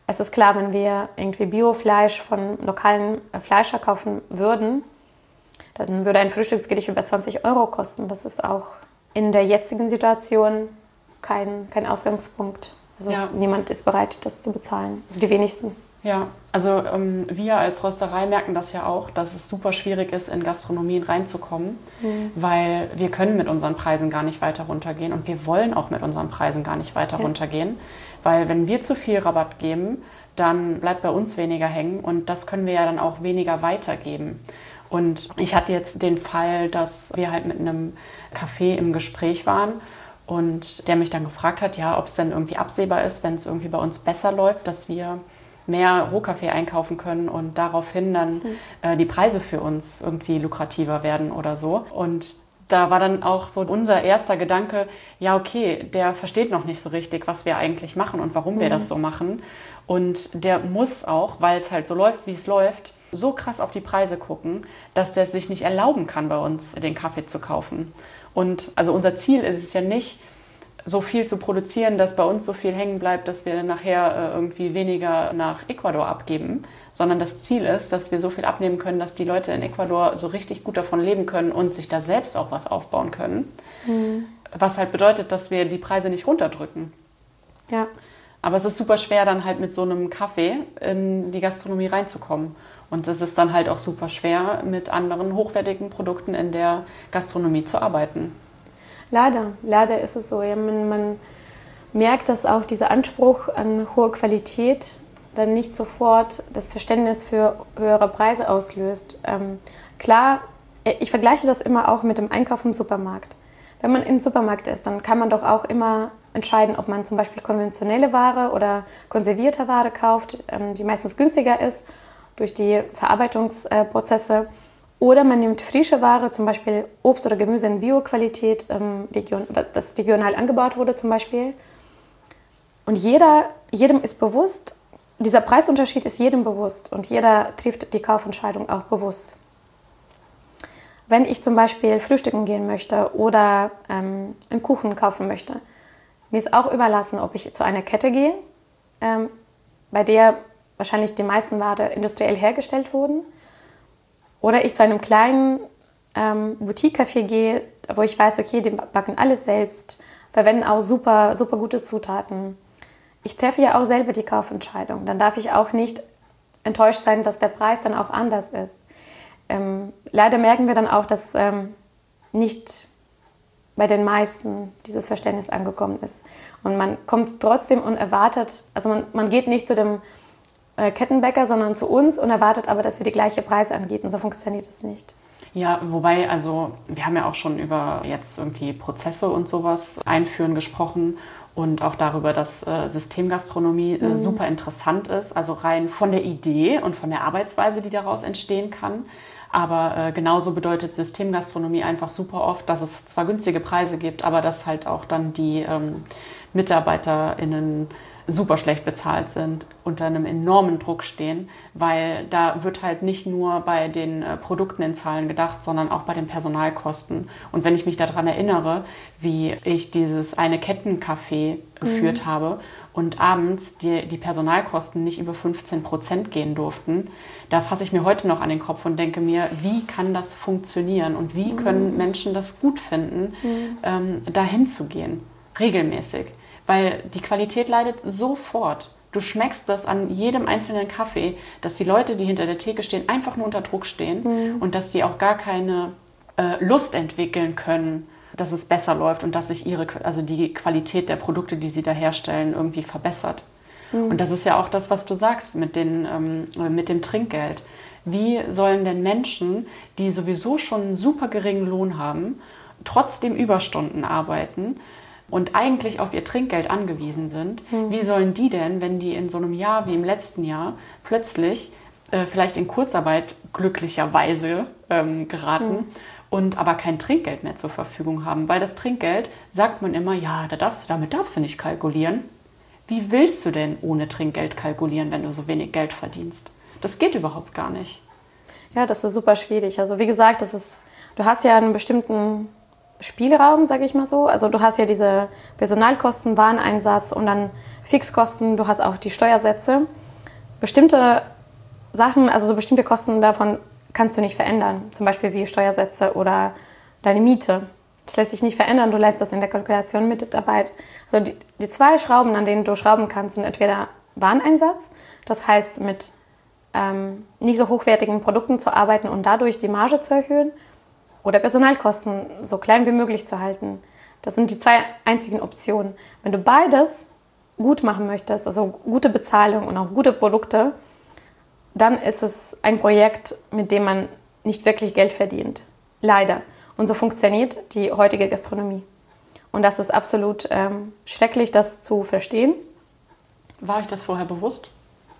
A: es ist klar, wenn wir irgendwie Biofleisch von lokalen Fleischer kaufen würden, dann würde ein Frühstücksgericht über 20 Euro kosten. Das ist auch in der jetzigen Situation kein Ausgangspunkt. Also niemand ist bereit, das zu bezahlen. Also die wenigsten.
B: Ja, also wir als Rösterei merken das ja auch, dass es super schwierig ist, in Gastronomien reinzukommen, weil wir können mit unseren Preisen gar nicht weiter runtergehen und wir wollen auch mit unseren Preisen gar nicht weiter runtergehen, weil wenn wir zu viel Rabatt geben, dann bleibt bei uns weniger hängen und das können wir ja dann auch weniger weitergeben. Und ich hatte jetzt den Fall, dass wir halt mit einem Café im Gespräch waren und der mich dann gefragt hat, ja, ob es denn irgendwie absehbar ist, wenn es irgendwie bei uns besser läuft, dass wir mehr Rohkaffee einkaufen können und daraufhin dann die Preise für uns irgendwie lukrativer werden oder so. Und da war dann auch so unser erster Gedanke, ja okay, der versteht noch nicht so richtig, was wir eigentlich machen und warum wir das so machen. Und der muss auch, weil es halt so läuft, wie es läuft, so krass auf die Preise gucken, dass der es sich nicht erlauben kann, bei uns den Kaffee zu kaufen. Und also unser Ziel ist es ja nicht, so viel zu produzieren, dass bei uns so viel hängen bleibt, dass wir dann nachher irgendwie weniger nach Ecuador abgeben, sondern das Ziel ist, dass wir so viel abnehmen können, dass die Leute in Ecuador so richtig gut davon leben können und sich da selbst auch was aufbauen können. Was halt bedeutet, dass wir die Preise nicht runterdrücken.
A: Ja.
B: Aber es ist super schwer, dann halt mit so einem Kaffee in die Gastronomie reinzukommen. Und es ist dann halt auch super schwer, mit anderen hochwertigen Produkten in der Gastronomie zu arbeiten.
A: Leider ist es so. Ja, man merkt, dass auch dieser Anspruch an hohe Qualität dann nicht sofort das Verständnis für höhere Preise auslöst. Klar, ich vergleiche das immer auch mit dem Einkauf im Supermarkt. Wenn man im Supermarkt ist, dann kann man doch auch immer entscheiden, ob man zum Beispiel konventionelle Ware oder konservierte Ware kauft, die meistens günstiger ist durch die Verarbeitungsprozesse. Oder man nimmt frische Ware, zum Beispiel Obst oder Gemüse in Bio-Qualität, das regional angebaut wurde zum Beispiel. Und jedem ist bewusst, dieser Preisunterschied ist jedem bewusst und jeder trifft die Kaufentscheidung auch bewusst. Wenn ich zum Beispiel frühstücken gehen möchte oder einen Kuchen kaufen möchte, mir ist auch überlassen, ob ich zu einer Kette gehe, bei der wahrscheinlich die meisten Ware industriell hergestellt wurden, oder ich zu einem kleinen Boutique-Café gehe, wo ich weiß, okay, die backen alles selbst, verwenden auch super, super gute Zutaten. Ich treffe ja auch selber die Kaufentscheidung. Dann darf ich auch nicht enttäuscht sein, dass der Preis dann auch anders ist. Leider merken wir dann auch, dass nicht bei den meisten dieses Verständnis angekommen ist. Und man kommt trotzdem und erwartet, also man geht nicht zu dem Kettenbäcker, sondern zu uns und erwartet aber, dass wir die gleiche Preise anbieten. So funktioniert es nicht.
B: Ja, wobei, also wir haben ja auch schon über jetzt irgendwie Prozesse und sowas einführen gesprochen und auch darüber, dass Systemgastronomie super interessant ist, also rein von der Idee und von der Arbeitsweise, die daraus entstehen kann. Aber genauso bedeutet Systemgastronomie einfach super oft, dass es zwar günstige Preise gibt, aber dass halt auch dann die MitarbeiterInnen super schlecht bezahlt sind, unter einem enormen Druck stehen, weil da wird halt nicht nur bei den Produkten in Zahlen gedacht, sondern auch bei den Personalkosten. Und wenn ich mich daran erinnere, wie ich dieses eine Kettencafé geführt habe und abends die Personalkosten nicht über 15% gehen durften, da fasse ich mir heute noch an den Kopf und denke mir, wie kann das funktionieren und wie können Menschen das gut finden, dahin zu gehen, regelmäßig. Weil die Qualität leidet sofort. Du schmeckst das an jedem einzelnen Kaffee, dass die Leute, die hinter der Theke stehen, einfach nur unter Druck stehen und dass die auch gar keine Lust entwickeln können, dass es besser läuft und dass sich die Qualität der Produkte, die sie da herstellen, irgendwie verbessert. Und das ist ja auch das, was du sagst mit dem Trinkgeld. Wie sollen denn Menschen, die sowieso schon einen super geringen Lohn haben, trotzdem Überstunden arbeiten und eigentlich auf ihr Trinkgeld angewiesen sind, wie sollen die denn, wenn die in so einem Jahr wie im letzten Jahr plötzlich vielleicht in Kurzarbeit glücklicherweise geraten und aber kein Trinkgeld mehr zur Verfügung haben? Weil das Trinkgeld, sagt man immer, ja, damit darfst du nicht kalkulieren. Wie willst du denn ohne Trinkgeld kalkulieren, wenn du so wenig Geld verdienst? Das geht überhaupt gar nicht.
A: Ja, das ist super schwierig. Also wie gesagt, du hast ja einen bestimmten Spielraum, sage ich mal so. Also du hast ja diese Personalkosten, Wareneinsatz und dann Fixkosten, du hast auch die Steuersätze. Bestimmte Sachen, also so bestimmte Kosten davon kannst du nicht verändern. Zum Beispiel wie Steuersätze oder deine Miete. Das lässt sich nicht verändern, du lässt das in der Kalkulation mit dabei. Also die zwei Schrauben, an denen du schrauben kannst, sind entweder Wareneinsatz, das heißt mit nicht so hochwertigen Produkten zu arbeiten und dadurch die Marge zu erhöhen, oder Personalkosten so klein wie möglich zu halten. Das sind die zwei einzigen Optionen. Wenn du beides gut machen möchtest, also gute Bezahlung und auch gute Produkte, dann ist es ein Projekt, mit dem man nicht wirklich Geld verdient. Leider. Und so funktioniert die heutige Gastronomie. Und das ist absolut schrecklich, das zu verstehen.
B: War euch das vorher bewusst?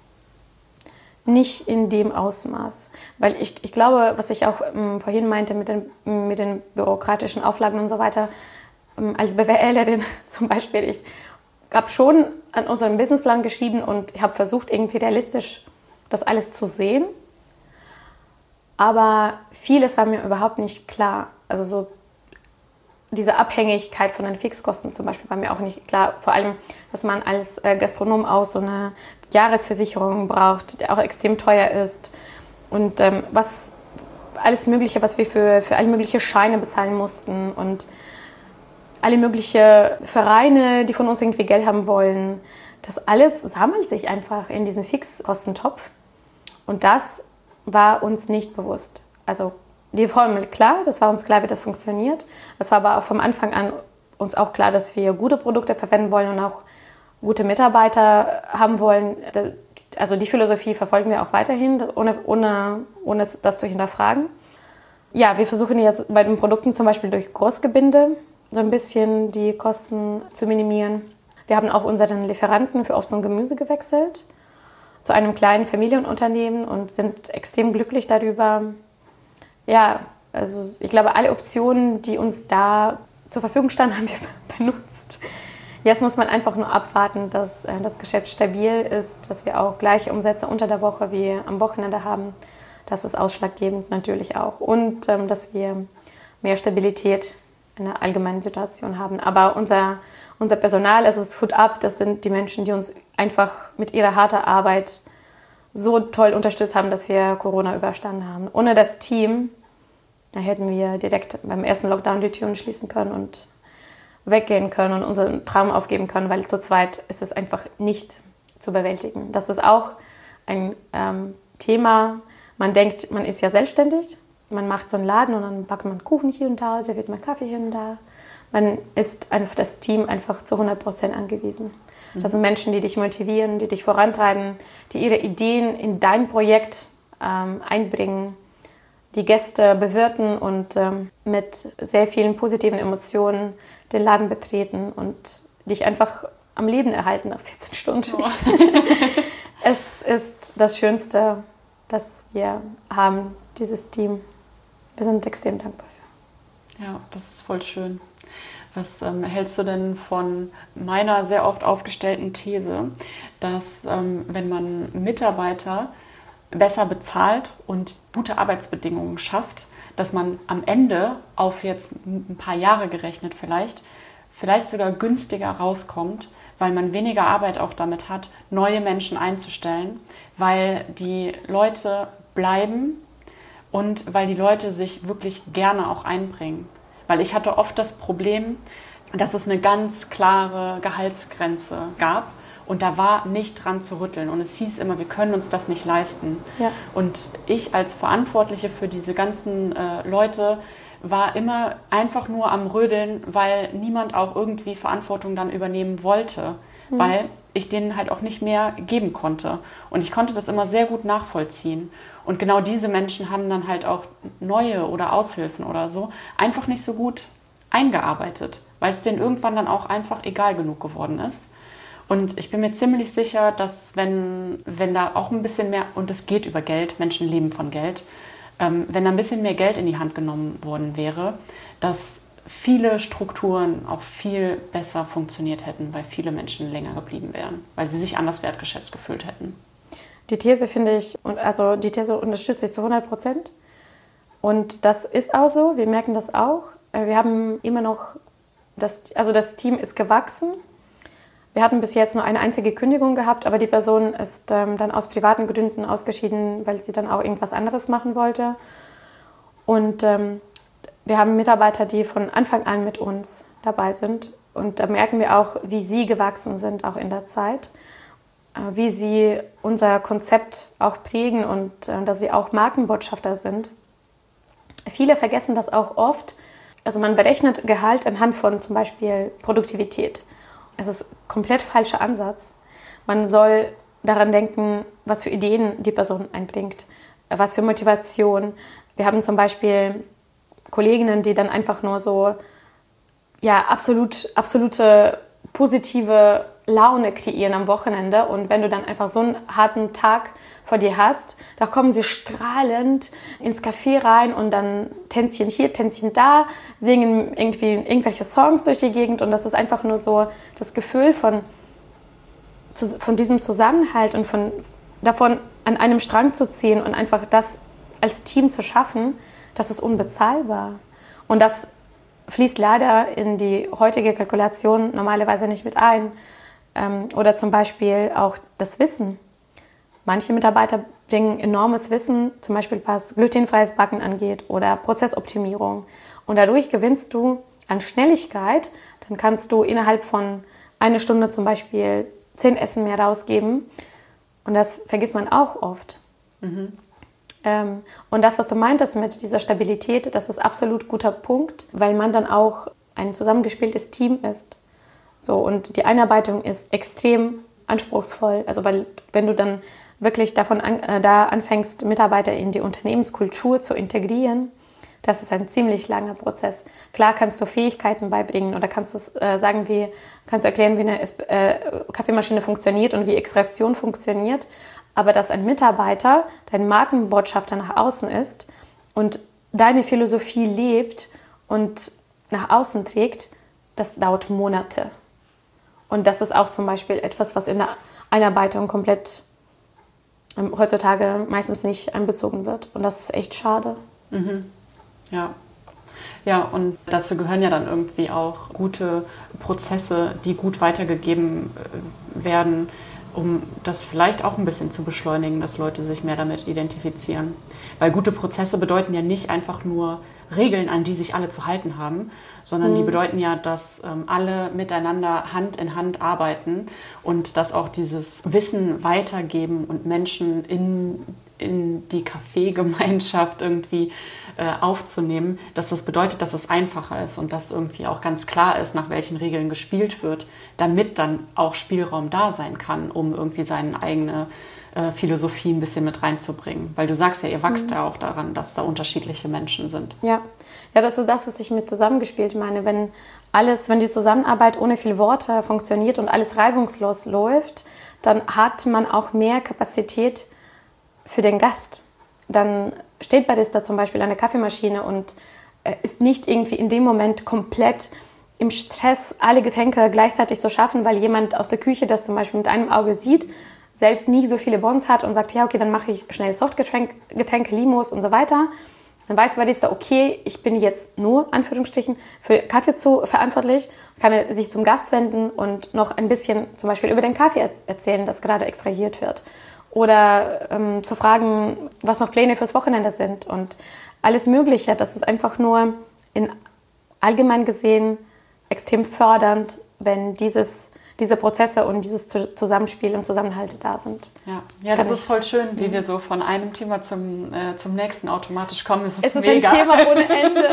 A: Nicht in dem Ausmaß. Weil ich glaube, was ich auch vorhin meinte mit den bürokratischen Auflagen und so weiter, als BWLerin zum Beispiel, ich habe schon an unserem Businessplan geschrieben und ich habe versucht, irgendwie realistisch das alles zu sehen. Aber vieles war mir überhaupt nicht klar. Also so diese Abhängigkeit von den Fixkosten zum Beispiel war mir auch nicht klar. Vor allem, dass man als Gastronom auch so eine Jahresversicherung braucht, die auch extrem teuer ist. Und was alles Mögliche, was wir für alle möglichen Scheine bezahlen mussten. Und alle möglichen Vereine, die von uns irgendwie Geld haben wollen. Das alles sammelt sich einfach in diesen Fixkostentopf. Und das war uns nicht bewusst. Also die Formel klar, das war uns klar, wie das funktioniert. Es war aber auch vom Anfang an uns auch klar, dass wir gute Produkte verwenden wollen und auch gute Mitarbeiter haben wollen. Also die Philosophie verfolgen wir auch weiterhin, ohne das zu hinterfragen. Ja, wir versuchen jetzt bei den Produkten zum Beispiel durch Großgebinde so ein bisschen die Kosten zu minimieren. Wir haben auch unseren Lieferanten für Obst und Gemüse gewechselt zu einem kleinen Familienunternehmen und sind extrem glücklich darüber. Ja, also ich glaube, alle Optionen, die uns da zur Verfügung standen, haben wir benutzt. Jetzt muss man einfach nur abwarten, dass das Geschäft stabil ist, dass wir auch gleiche Umsätze unter der Woche wie am Wochenende haben. Das ist ausschlaggebend natürlich auch. Und dass wir mehr Stabilität in der allgemeinen Situation haben. Aber unser Personal, also das Hut ab, das sind die Menschen, die uns einfach mit ihrer harten Arbeit so toll unterstützt haben, dass wir Corona überstanden haben. Ohne das Team hätten wir direkt beim ersten Lockdown die Türen schließen können und weggehen können und unseren Traum aufgeben können, weil zu zweit ist es einfach nicht zu bewältigen. Das ist auch ein Thema. Man denkt, man ist ja selbstständig, man macht so einen Laden und dann backt man Kuchen hier und da, serviert man Kaffee hier und da. Man ist auf das Team einfach zu 100% angewiesen. Das sind Menschen, die dich motivieren, die dich vorantreiben, die ihre Ideen in dein Projekt einbringen, die Gäste bewirten und mit sehr vielen positiven Emotionen den Laden betreten und dich einfach am Leben erhalten nach 14 Stunden. Oh. Es ist das Schönste, das wir haben, dieses Team. Wir sind extrem dankbar für.
B: Ja, das ist voll schön. Was hältst du denn von meiner sehr oft aufgestellten These, dass wenn man Mitarbeiter besser bezahlt und gute Arbeitsbedingungen schafft, dass man am Ende auf jetzt ein paar Jahre gerechnet vielleicht sogar günstiger rauskommt, weil man weniger Arbeit auch damit hat, neue Menschen einzustellen, weil die Leute bleiben und weil die Leute sich wirklich gerne auch einbringen. Weil ich hatte oft das Problem, dass es eine ganz klare Gehaltsgrenze gab und da war nicht dran zu rütteln. Und es hieß immer, wir können uns das nicht leisten. Ja. Und ich als Verantwortliche für diese ganzen Leute war immer einfach nur am Rödeln, weil niemand auch irgendwie Verantwortung dann übernehmen wollte, weil ich denen halt auch nicht mehr geben konnte. Und ich konnte das immer sehr gut nachvollziehen. Und genau diese Menschen haben dann halt auch neue oder Aushilfen oder so einfach nicht so gut eingearbeitet, weil es denen irgendwann dann auch einfach egal genug geworden ist. Und ich bin mir ziemlich sicher, dass wenn da auch ein bisschen mehr, und es geht über Geld, Menschen leben von Geld, wenn da ein bisschen mehr Geld in die Hand genommen worden wäre, dass viele Strukturen auch viel besser funktioniert hätten, weil viele Menschen länger geblieben wären, weil sie sich anders wertgeschätzt gefühlt hätten.
A: Die These finde ich, also die These unterstütze ich zu 100%. Und das ist auch so, wir merken das auch. Wir haben immer noch, das Team ist gewachsen. Wir hatten bis jetzt nur eine einzige Kündigung gehabt, aber die Person ist dann aus privaten Gründen ausgeschieden, weil sie dann auch irgendwas anderes machen wollte. Und wir haben Mitarbeiter, die von Anfang an mit uns dabei sind. Und da merken wir auch, wie sie gewachsen sind, auch in der Zeit. Wie sie unser Konzept auch prägen und dass sie auch Markenbotschafter sind. Viele vergessen das auch oft. Also man berechnet Gehalt anhand von zum Beispiel Produktivität. Es ist ein komplett falscher Ansatz. Man soll daran denken, was für Ideen die Person einbringt, was für Motivation. Wir haben zum Beispiel Kolleginnen, die dann einfach nur so absolute positive Laune kreieren am Wochenende. Und wenn du dann einfach so einen harten Tag vor dir hast, da kommen sie strahlend ins Café rein und dann Tänzchen hier, Tänzchen da, singen irgendwie irgendwelche Songs durch die Gegend. Und das ist einfach nur so das Gefühl von diesem Zusammenhalt und davon an einem Strang zu ziehen und einfach das als Team zu schaffen, das ist unbezahlbar. Und das fließt leider in die heutige Kalkulation normalerweise nicht mit ein. Oder zum Beispiel auch das Wissen. Manche Mitarbeiter bringen enormes Wissen, zum Beispiel was glutenfreies Backen angeht oder Prozessoptimierung. Und dadurch gewinnst du an Schnelligkeit. Dann kannst du innerhalb von einer Stunde zum Beispiel 10 Essen mehr rausgeben. Und das vergisst man auch oft. Mhm. Und das, was du meintest mit dieser Stabilität, das ist absolut guter Punkt, weil man dann auch ein zusammengespieltes Team ist. So, und die Einarbeitung ist extrem anspruchsvoll. Also weil wenn du dann wirklich da anfängst, Mitarbeiter in die Unternehmenskultur zu integrieren, das ist ein ziemlich langer Prozess. Klar kannst du Fähigkeiten beibringen oder kannst du erklären, wie eine Kaffeemaschine funktioniert und wie Extraktion funktioniert, aber dass ein Mitarbeiter dein Markenbotschafter nach außen ist und deine Philosophie lebt und nach außen trägt, das dauert Monate. Und das ist auch zum Beispiel etwas, was in der Einarbeitung komplett heutzutage meistens nicht einbezogen wird. Und das ist echt schade.
B: Mhm. Ja. Ja, und dazu gehören ja dann irgendwie auch gute Prozesse, die gut weitergegeben werden, um das vielleicht auch ein bisschen zu beschleunigen, dass Leute sich mehr damit identifizieren. Weil gute Prozesse bedeuten ja nicht einfach nur Regeln, an die sich alle zu halten haben, sondern die bedeuten ja, dass alle miteinander Hand in Hand arbeiten und dass auch dieses Wissen weitergeben und Menschen in die Kaffeegemeinschaft irgendwie aufzunehmen, dass das bedeutet, dass es einfacher ist und dass irgendwie auch ganz klar ist, nach welchen Regeln gespielt wird, damit dann auch Spielraum da sein kann, um irgendwie seine eigene Philosophie ein bisschen mit reinzubringen. Weil du sagst ja, ihr wachst ja auch daran, dass da unterschiedliche Menschen sind.
A: Ja, das ist das, was ich mit zusammengespielt meine. Wenn die Zusammenarbeit ohne viel Worte funktioniert und alles reibungslos läuft, dann hat man auch mehr Kapazität für den Gast. Dann steht Barista zum Beispiel an der Kaffeemaschine und ist nicht irgendwie in dem Moment komplett im Stress, alle Getränke gleichzeitig zu schaffen, weil jemand aus der Küche das zum Beispiel mit einem Auge sieht, selbst nie so viele Bons hat und sagt, ja, okay, dann mache ich schnell Softgetränke, Limos und so weiter. Dann weiß Barista, okay, ich bin jetzt nur, Anführungsstrichen, für Kaffee verantwortlich, kann er sich zum Gast wenden und noch ein bisschen zum Beispiel über den Kaffee erzählen, das gerade extrahiert wird. Oder zu fragen, was noch Pläne fürs Wochenende sind und alles Mögliche. Das ist einfach nur allgemein gesehen extrem fördernd, wenn diese Prozesse und dieses Zusammenspiel und Zusammenhalt da sind.
B: Das ist voll schön, wie wir so von einem Thema zum nächsten automatisch kommen.
A: Es ist mega. Ein Thema ohne Ende.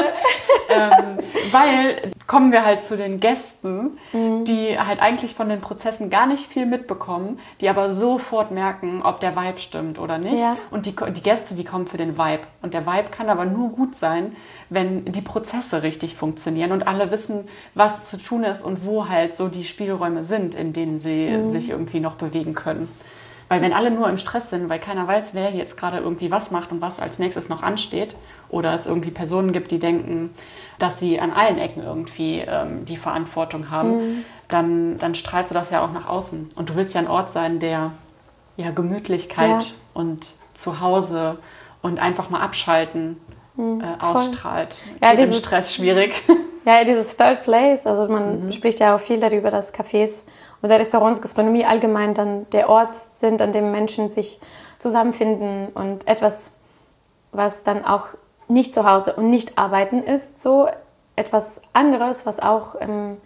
B: Weil kommen wir halt zu den Gästen, die halt eigentlich von den Prozessen gar nicht viel mitbekommen, die aber sofort merken, ob der Vibe stimmt oder nicht. Ja. Und die Gäste, die kommen für den Vibe. Und der Vibe kann aber nur gut sein, wenn die Prozesse richtig funktionieren und alle wissen, was zu tun ist und wo halt so die Spielräume sind, in denen sie sich irgendwie noch bewegen können. Weil wenn alle nur im Stress sind, weil keiner weiß, wer jetzt gerade irgendwie was macht und was als nächstes noch ansteht, oder es irgendwie Personen gibt, die denken, dass sie an allen Ecken irgendwie die Verantwortung haben, dann strahlst du das ja auch nach außen. Und du willst ja ein Ort sein, der Gemütlichkeit und Zuhause und einfach mal abschalten ausstrahlt.
A: Ja,
B: Geht im Stress schwierig.
A: Ja, dieses Third Place, also man spricht ja auch viel darüber, dass Cafés oder Restaurants, Gastronomie allgemein dann der Ort sind, an dem Menschen sich zusammenfinden und etwas, was dann auch nicht zu Hause und nicht arbeiten ist, so etwas anderes, was auch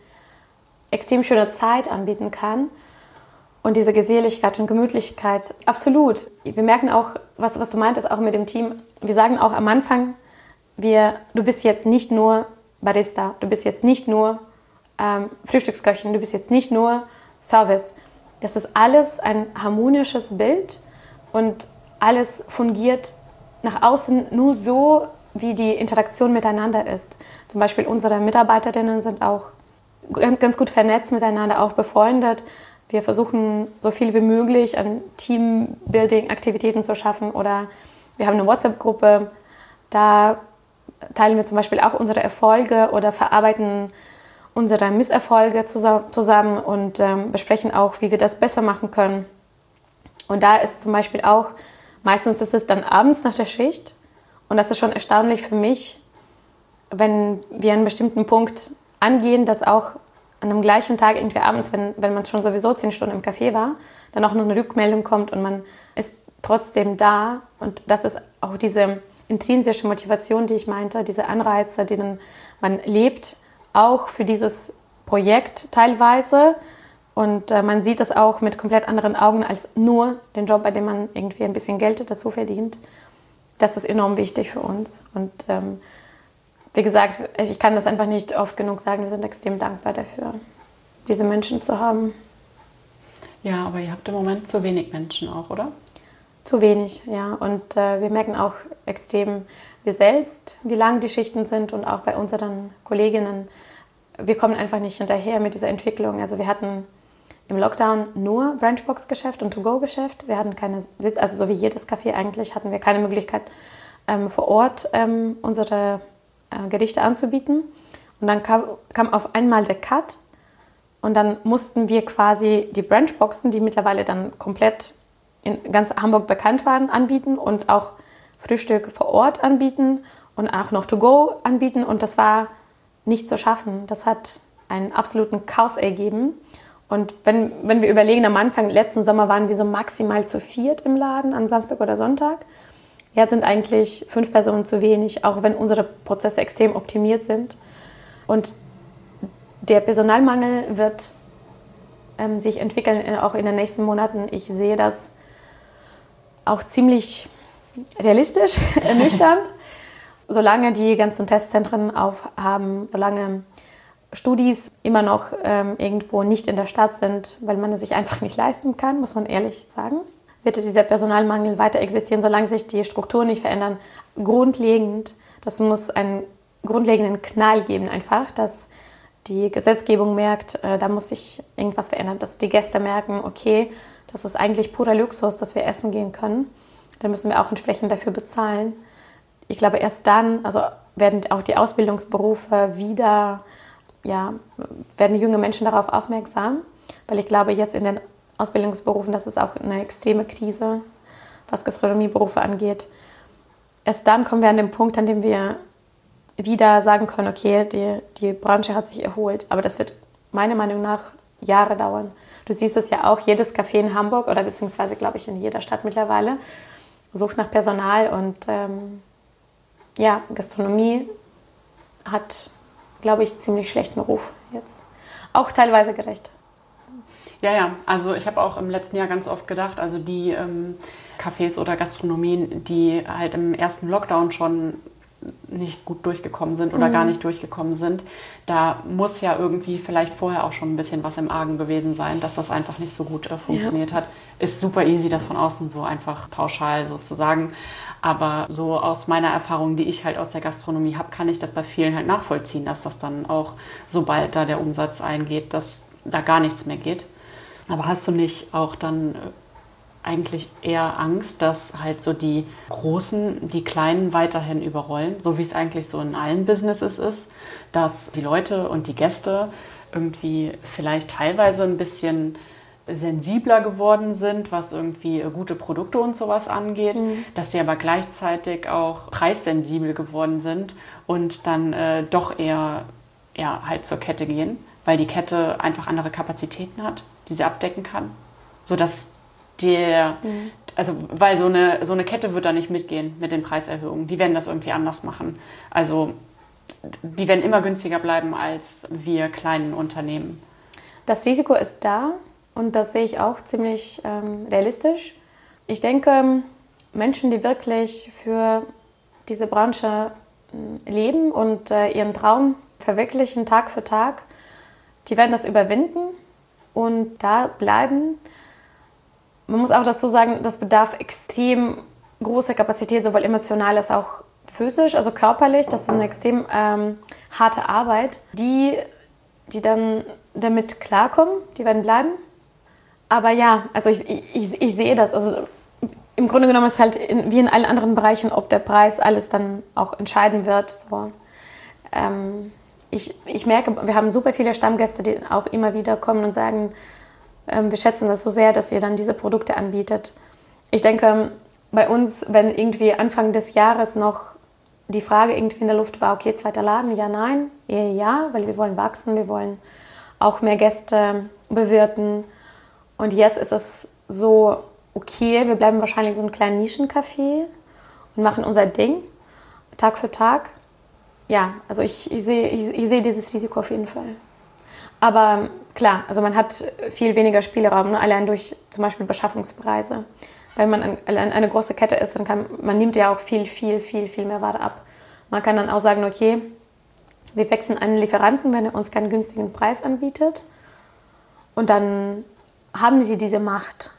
A: extrem schöne Zeit anbieten kann. Und diese Geselligkeit und Gemütlichkeit, absolut. Wir merken auch, was du meintest, auch mit dem Team. Wir sagen auch am Anfang, du bist jetzt nicht nur Barista, du bist jetzt nicht nur Frühstücksköchin, du bist jetzt nicht nur Service. Das ist alles ein harmonisches Bild und alles fungiert nach außen nur so, wie die Interaktion miteinander ist. Zum Beispiel unsere Mitarbeiterinnen sind auch ganz gut vernetzt miteinander, auch befreundet. Wir versuchen so viel wie möglich an Teambuilding-Aktivitäten zu schaffen oder wir haben eine WhatsApp-Gruppe, da teilen wir zum Beispiel auch unsere Erfolge oder verarbeiten unsere Misserfolge zusammen und besprechen auch, wie wir das besser machen können. Und da ist zum Beispiel auch, meistens ist es dann abends nach der Schicht und das ist schon erstaunlich für mich, wenn wir einen bestimmten Punkt angehen, dass auch an dem gleichen Tag irgendwie abends, wenn man schon sowieso 10 Stunden im Café war, dann auch noch eine Rückmeldung kommt und man ist trotzdem da. Und das ist auch diese intrinsische Motivation, die ich meinte, diese Anreize, denen man lebt, auch für dieses Projekt teilweise. Und man sieht das auch mit komplett anderen Augen als nur den Job, bei dem man irgendwie ein bisschen Geld dazu verdient. Das ist enorm wichtig für uns. Und wie gesagt, ich kann das einfach nicht oft genug sagen, wir sind extrem dankbar dafür, diese Menschen zu haben.
B: Ja, aber ihr habt im Moment zu wenig Menschen auch, oder?
A: Zu wenig, ja. Und wir merken auch extrem, wir selbst, wie lang die Schichten sind und auch bei unseren Kolleginnen, wir kommen einfach nicht hinterher mit dieser Entwicklung. Also wir hatten im Lockdown nur Brunchbox-Geschäft und To-Go-Geschäft. Wir hatten keine, also so wie jedes Café eigentlich, hatten wir keine Möglichkeit, vor Ort unsere Gerichte anzubieten. Und dann kam auf einmal der Cut und dann mussten wir quasi die Brunchboxen, die mittlerweile dann komplett in ganz Hamburg bekannt waren, anbieten und auch Frühstück vor Ort anbieten und auch noch To-Go anbieten. Und das war nicht zu schaffen. Das hat einen absoluten Chaos ergeben. Und wenn wir überlegen, am Anfang, letzten Sommer waren wir so maximal zu 4 im Laden, am Samstag oder Sonntag. Jetzt sind eigentlich 5 Personen zu wenig, auch wenn unsere Prozesse extrem optimiert sind. Und der Personalmangel wird sich entwickeln, auch in den nächsten Monaten. Ich sehe das auch ziemlich realistisch, ernüchternd. Solange die ganzen Testzentren aufhaben, solange Studis immer noch irgendwo nicht in der Stadt sind, weil man es sich einfach nicht leisten kann, muss man ehrlich sagen, wird dieser Personalmangel weiter existieren, solange sich die Strukturen nicht verändern. Grundlegend, das muss einen grundlegenden Knall geben einfach, dass die Gesetzgebung merkt, da muss sich irgendwas verändern, dass die Gäste merken, okay, das ist eigentlich purer Luxus, dass wir essen gehen können. Dann müssen wir auch entsprechend dafür bezahlen. Ich glaube, erst dann, also werden auch die Ausbildungsberufe wieder, ja, werden junge Menschen darauf aufmerksam, weil ich glaube, jetzt in den Ausbildungsberufen, das ist auch eine extreme Krise, was Gastronomieberufe angeht. Erst dann kommen wir an den Punkt, an dem wir wieder sagen können, okay, die Branche hat sich erholt. Aber das wird meiner Meinung nach Jahre dauern. Du siehst es ja auch, jedes Café in Hamburg oder beziehungsweise, glaube ich, in jeder Stadt mittlerweile sucht nach Personal und ja, Gastronomie hat, glaube ich, ziemlich schlechten Ruf jetzt. Auch teilweise gerecht.
B: Ja, also ich habe auch im letzten Jahr ganz oft gedacht, also die Cafés oder Gastronomien, die halt im ersten Lockdown schon nicht gut durchgekommen sind oder gar nicht durchgekommen sind, da muss ja irgendwie vielleicht vorher auch schon ein bisschen was im Argen gewesen sein, dass das einfach nicht so gut funktioniert hat. Ist super easy, das von außen so einfach pauschal sozusagen. Aber so aus meiner Erfahrung, die ich halt aus der Gastronomie habe, kann ich das bei vielen halt nachvollziehen, dass das dann auch, sobald da der Umsatz eingeht, dass da gar nichts mehr geht. Aber hast du nicht auch dann eigentlich eher Angst, dass halt so die Großen die Kleinen weiterhin überrollen, so wie es eigentlich so in allen Businesses ist, dass die Leute und die Gäste irgendwie vielleicht teilweise ein bisschen sensibler geworden sind, was irgendwie gute Produkte und sowas angeht, dass sie aber gleichzeitig auch preissensibel geworden sind und dann doch eher halt zur Kette gehen, weil die Kette einfach andere Kapazitäten hat, die sie abdecken kann, sodass weil so eine Kette wird da nicht mitgehen mit den Preiserhöhungen. Die werden das irgendwie anders machen. Also die werden immer günstiger bleiben als wir kleinen Unternehmen.
A: Das Risiko ist da und das sehe ich auch ziemlich realistisch. Ich denke, Menschen, die wirklich für diese Branche leben und ihren Traum verwirklichen Tag für Tag, die werden das überwinden und da bleiben. Man muss auch dazu sagen, das bedarf extrem großer Kapazität, sowohl emotional als auch physisch, also körperlich. Das ist eine extrem harte Arbeit. Die dann damit klarkommen, die werden bleiben. Aber ja, also ich sehe das. Also im Grunde genommen ist es halt wie in allen anderen Bereichen, ob der Preis alles dann auch entscheiden wird. So. Ich merke, wir haben super viele Stammgäste, die auch immer wieder kommen und sagen, wir schätzen das so sehr, dass ihr dann diese Produkte anbietet. Ich denke, bei uns, wenn irgendwie Anfang des Jahres noch die Frage irgendwie in der Luft war, okay, zweiter Laden, ja, nein, eher ja, weil wir wollen wachsen, wir wollen auch mehr Gäste bewirten. Und jetzt ist es so, okay, wir bleiben wahrscheinlich so ein kleinen Nischencafé und machen unser Ding, Tag für Tag. Ja, also ich sehe dieses Risiko auf jeden Fall. Aber klar, also man hat viel weniger Spielraum, ne? Allein durch zum Beispiel Beschaffungspreise. Wenn man eine große Kette ist, dann man nimmt ja auch viel mehr Ware ab. Man kann dann auch sagen, okay, wir wechseln einen Lieferanten, wenn er uns keinen günstigen Preis anbietet. Und dann haben sie diese Macht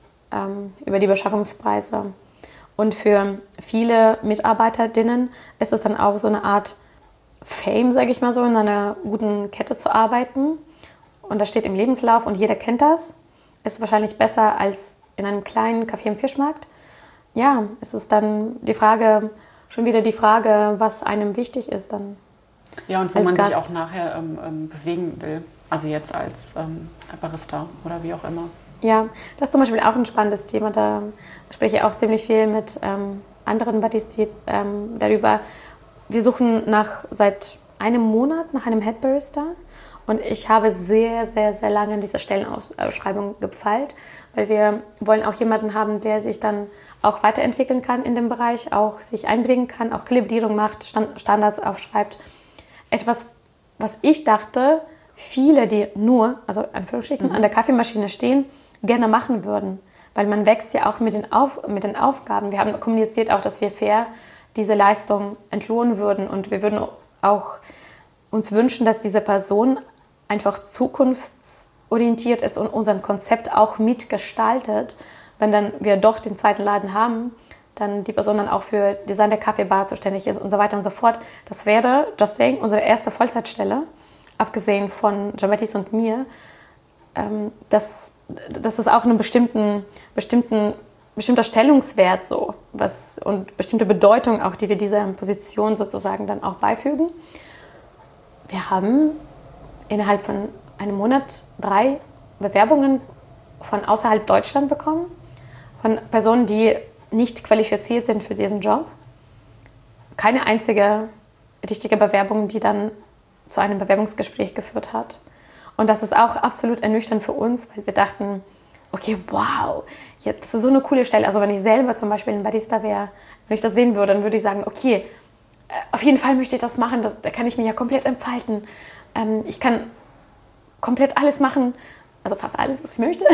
A: über die Beschaffungspreise. Und für viele MitarbeiterInnen ist es dann auch so eine Art Fame, sage ich mal so, in einer guten Kette zu arbeiten. Und das steht im Lebenslauf und jeder kennt das. Ist wahrscheinlich besser als in einem kleinen Café im Fischmarkt. Ja, es ist dann schon wieder die Frage, was einem wichtig ist dann.
B: Ja, und wo man sich auch nachher bewegen will. Also jetzt als Barista oder wie auch immer.
A: Ja, das ist zum Beispiel auch ein spannendes Thema. Da spreche ich auch ziemlich viel mit anderen Baristi darüber. Wir suchen seit einem Monat nach einem Head Barista. Und ich habe sehr, sehr, sehr lange in dieser Stellenausschreibung gefeilt, weil wir wollen auch jemanden haben, der sich dann auch weiterentwickeln kann in dem Bereich, auch sich einbringen kann, auch Kalibrierung macht, Standards aufschreibt. Etwas, was ich dachte, viele, die nur, also Anführungsstrichen, an der Kaffeemaschine stehen, gerne machen würden. Weil man wächst ja auch mit den Aufgaben. Wir haben kommuniziert auch, dass wir fair diese Leistung entlohnen würden. Und wir würden auch uns wünschen, dass diese Person einfach zukunftsorientiert ist und unser Konzept auch mitgestaltet. Wenn dann wir doch den zweiten Laden haben, dann die Person dann auch für Design der Kaffeebar zuständig ist und so weiter und so fort. Das wäre, just saying, unsere erste Vollzeitstelle, abgesehen von Giamettis und mir. Das ist auch ein bestimmter Stellungswert so, und bestimmte Bedeutung auch, die wir dieser Position sozusagen dann auch beifügen. Wir haben innerhalb von einem Monat 3 Bewerbungen von außerhalb Deutschland bekommen, von Personen, die nicht qualifiziert sind für diesen Job. Keine einzige richtige Bewerbung, die dann zu einem Bewerbungsgespräch geführt hat. Und das ist auch absolut ernüchternd für uns, weil wir dachten, okay, wow, das ist so eine coole Stelle. Also wenn ich selber zum Beispiel ein Barista wäre, wenn ich das sehen würde, dann würde ich sagen, okay, auf jeden Fall möchte ich das machen, da kann ich mich ja komplett entfalten. Ich kann komplett alles machen, also fast alles, was ich möchte.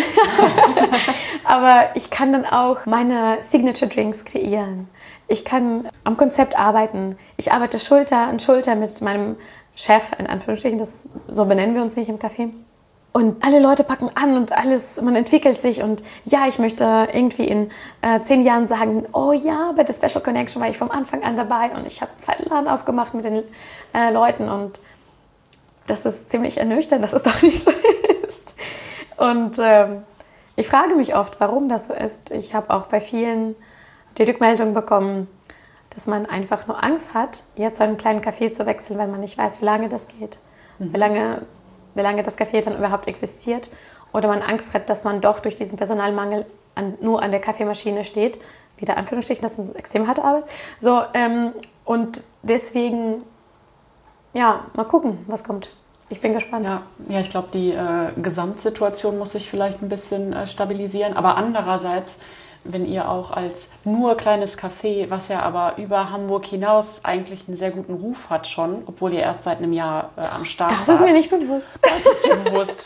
A: Aber ich kann dann auch meine Signature Drinks kreieren. Ich kann am Konzept arbeiten. Ich arbeite Schulter an Schulter mit meinem Chef, in Anführungsstrichen, so benennen wir uns nicht im Café. Und alle Leute packen an und alles, man entwickelt sich. Und ja, ich möchte irgendwie in 10 Jahren sagen, oh ja, bei der Special Connection war ich vom Anfang an dabei und ich habe einen zweiten Laden aufgemacht mit den Leuten. Und das ist ziemlich ernüchternd, dass es doch nicht so ist. Und ich frage mich oft, warum das so ist. Ich habe auch bei vielen die Rückmeldung bekommen, dass man einfach nur Angst hat, jetzt zu einem kleinen Café zu wechseln, weil man nicht weiß, wie lange das geht, wie lange das Café dann überhaupt existiert. oder man Angst hat, dass man doch durch diesen Personalmangel nur an der Kaffeemaschine steht. Wieder Anführungsstrichen, das ist eine extrem harte Arbeit. So, und deswegen, ja, mal gucken, was kommt. Ich bin gespannt.
B: Ja, ich glaube, die Gesamtsituation muss sich vielleicht ein bisschen stabilisieren. Aber andererseits, wenn ihr auch als nur kleines Café, was ja aber über Hamburg hinaus eigentlich einen sehr guten Ruf hat schon, obwohl ihr erst seit einem Jahr am Start
A: Das ist mir nicht bewusst.
B: Das ist dir bewusst.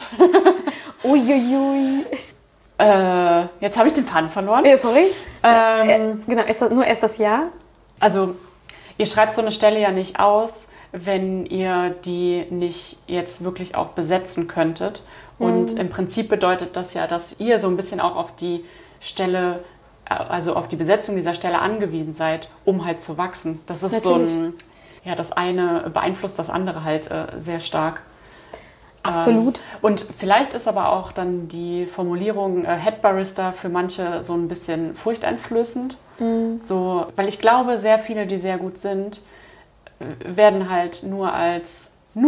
A: Uiuiui.
B: Jetzt habe ich den Faden verloren.
A: Sorry. Genau, ist das nur erst das Jahr?
B: Also, ihr schreibt so eine Stelle ja nicht aus, wenn ihr die nicht jetzt wirklich auch besetzen könntet. Und im Prinzip bedeutet das ja, dass ihr so ein bisschen auch auf die Stelle, also auf die Besetzung dieser Stelle angewiesen seid, um halt zu wachsen. Das ist natürlich so ein, ja, das eine beeinflusst das andere halt sehr stark.
A: Absolut.
B: Und vielleicht ist aber auch dann die Formulierung Head Barista für manche so ein bisschen furchteinflößend. So, weil ich glaube, sehr viele, die sehr gut sind, werden halt nur als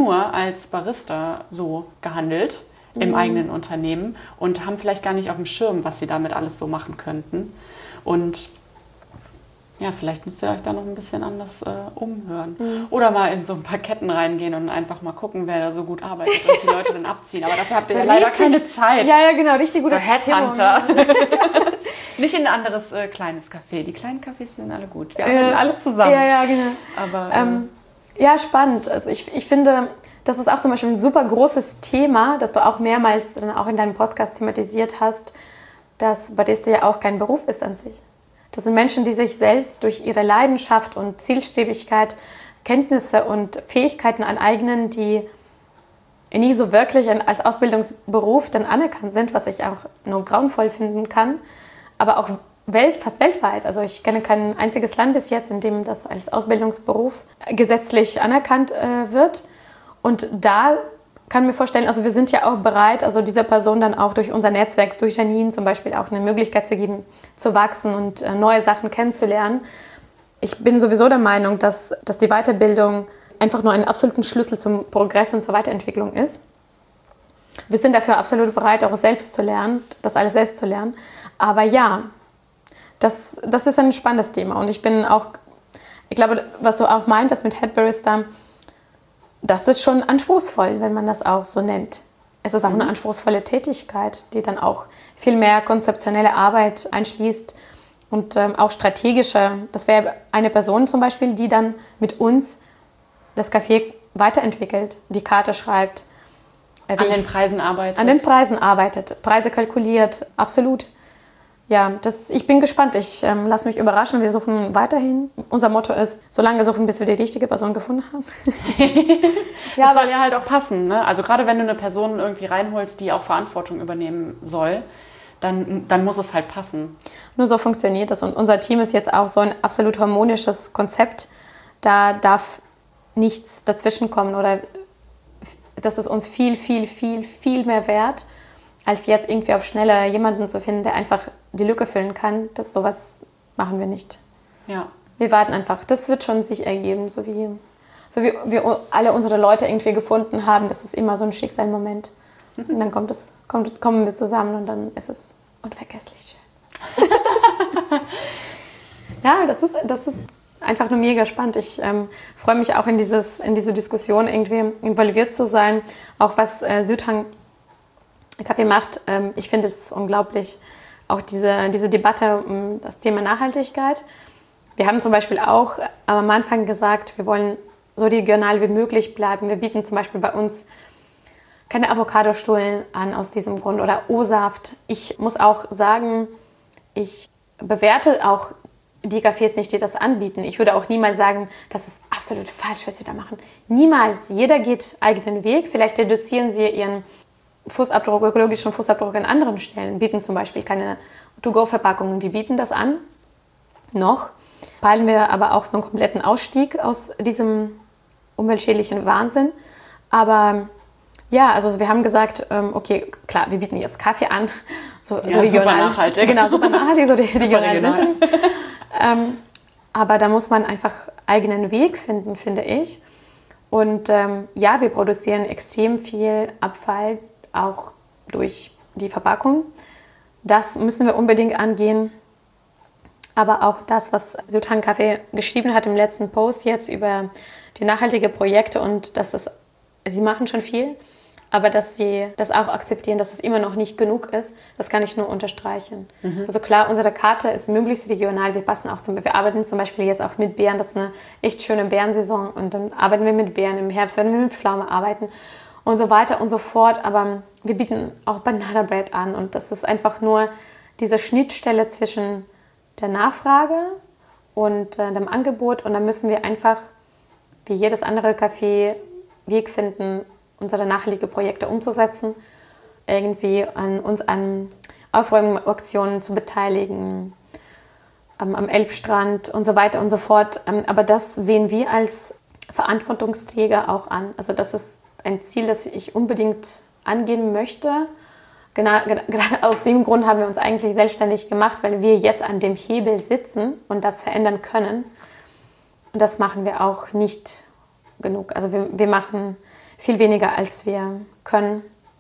B: Barista so gehandelt im eigenen Unternehmen und haben vielleicht gar nicht auf dem Schirm, was sie damit alles so machen könnten. Und ja, vielleicht müsst ihr euch da noch ein bisschen anders umhören. Oder mal in so ein paar Ketten reingehen und einfach mal gucken, wer da so gut arbeitet und die Leute dann abziehen. Aber dafür habt ihr ja leider keine Zeit.
A: Ja, genau, richtig gute
B: so Headhunter. Nicht in ein anderes kleines Café. Die kleinen Cafés sind alle gut. Wir arbeiten alle zusammen.
A: Ja, genau.
B: Aber,
A: ja, spannend. Also ich finde, das ist auch zum Beispiel ein super großes Thema, das du auch mehrmals dann auch in deinem Podcast thematisiert hast, dass Barista ja auch kein Beruf ist an sich. Das sind Menschen, die sich selbst durch ihre Leidenschaft und Zielstrebigkeit Kenntnisse und Fähigkeiten aneignen, die nie so wirklich als Ausbildungsberuf dann anerkannt sind, was ich auch nur grauenvoll finden kann, aber auch fast weltweit. Also ich kenne kein einziges Land bis jetzt, in dem das als Ausbildungsberuf gesetzlich anerkannt wird. Und da kann ich mir vorstellen, also wir sind ja auch bereit, also dieser Person dann auch durch unser Netzwerk, durch Janine zum Beispiel auch eine Möglichkeit zu geben, zu wachsen und neue Sachen kennenzulernen. Ich bin sowieso der Meinung, dass die Weiterbildung einfach nur einen absoluten Schlüssel zum Progress und zur Weiterentwicklung ist. Wir sind dafür absolut bereit, auch selbst zu lernen, das alles selbst zu lernen. Aber ja, das ist ein spannendes Thema. Und ich glaube, was du auch meintest mit Head Barista, das ist schon anspruchsvoll, wenn man das auch so nennt. Es ist auch eine anspruchsvolle Tätigkeit, die dann auch viel mehr konzeptionelle Arbeit einschließt und auch strategische. Das wäre eine Person zum Beispiel, die dann mit uns das Café weiterentwickelt, die Karte schreibt.
B: An den Preisen arbeitet.
A: An den Preisen arbeitet, Preise kalkuliert, absolut. Ja, ich bin gespannt. Ich lasse mich überraschen. Wir suchen weiterhin. Unser Motto ist, so lange suchen, bis wir die richtige Person gefunden haben.
B: Ja, das soll ja halt auch passen. Ne? Also gerade wenn du eine Person irgendwie reinholst, die auch Verantwortung übernehmen soll, dann muss es halt passen. Nur
A: so funktioniert das. Und unser Team ist jetzt auch so ein absolut harmonisches Konzept. Da darf nichts dazwischenkommen. Oder das ist uns viel, viel, viel, viel mehr wert, als jetzt irgendwie auf Schnelle jemanden zu finden, der einfach die Lücke füllen kann. Sowas machen wir nicht.
B: Ja.
A: Wir warten einfach. Das wird schon sich ergeben, so wie wir alle unsere Leute irgendwie gefunden haben. Das ist immer so ein Schicksalsmoment. Und dann kommen wir zusammen und dann ist es unvergesslich schön. Ja, das ist einfach nur mega spannend. Ich freue mich auch in diese Diskussion irgendwie involviert zu sein. Auch was Südhang Kaffee macht. Ich finde es unglaublich, auch diese Debatte um das Thema Nachhaltigkeit. Wir haben zum Beispiel auch am Anfang gesagt, wir wollen so regional wie möglich bleiben. Wir bieten zum Beispiel bei uns keine Avocadostullen an aus diesem Grund oder O-Saft. Ich muss auch sagen, ich bewerte auch die Cafés nicht, die das anbieten. Ich würde auch niemals sagen, das ist absolut falsch, was sie da machen. Niemals. Jeder geht eigenen Weg. Vielleicht reduzieren sie ihren ökologischen Fußabdruck an anderen Stellen, bieten zum Beispiel keine To-Go-Verpackungen. Wir bieten das an, noch. Peilen wir aber auch so einen kompletten Ausstieg aus diesem umweltschädlichen Wahnsinn. Aber ja, also wir haben gesagt, okay, klar, wir bieten jetzt Kaffee an. So regional.
B: Super nachhaltig.
A: Genau, super nachhaltig, so regional sind wir nicht. Aber da muss man einfach eigenen Weg finden, finde ich. Und ja, wir produzieren extrem viel Abfall, auch durch die Verpackung. Das müssen wir unbedingt angehen. Aber auch das, was Südhang Kaffee geschrieben hat im letzten Post jetzt über die nachhaltigen Projekte und sie machen schon viel, aber dass sie das auch akzeptieren, dass es immer noch nicht genug ist, das kann ich nur unterstreichen. Also klar, unsere Karte ist möglichst regional. Wir wir arbeiten zum Beispiel jetzt auch mit Beeren, das ist eine echt schöne Beerensaison und dann arbeiten wir mit Beeren, im Herbst werden wir mit Pflaume arbeiten und so weiter und so fort. Aber wir bieten auch Banana Bread an und das ist einfach nur diese Schnittstelle zwischen der Nachfrage und dem Angebot und dann müssen wir einfach, wie jedes andere Café, Weg finden, unsere nachhaltigen Projekte umzusetzen, irgendwie uns an Aufräumaktionen zu beteiligen, am Elbstrand und so weiter und so fort. Aber das sehen wir als Verantwortungsträger auch an. Also das ist ein Ziel, das ich unbedingt angehen möchte. Gerade aus dem Grund haben wir uns eigentlich selbstständig gemacht, weil wir jetzt an dem Hebel sitzen und das verändern können. Und das machen wir auch nicht genug. Also wir machen viel weniger, als wir können.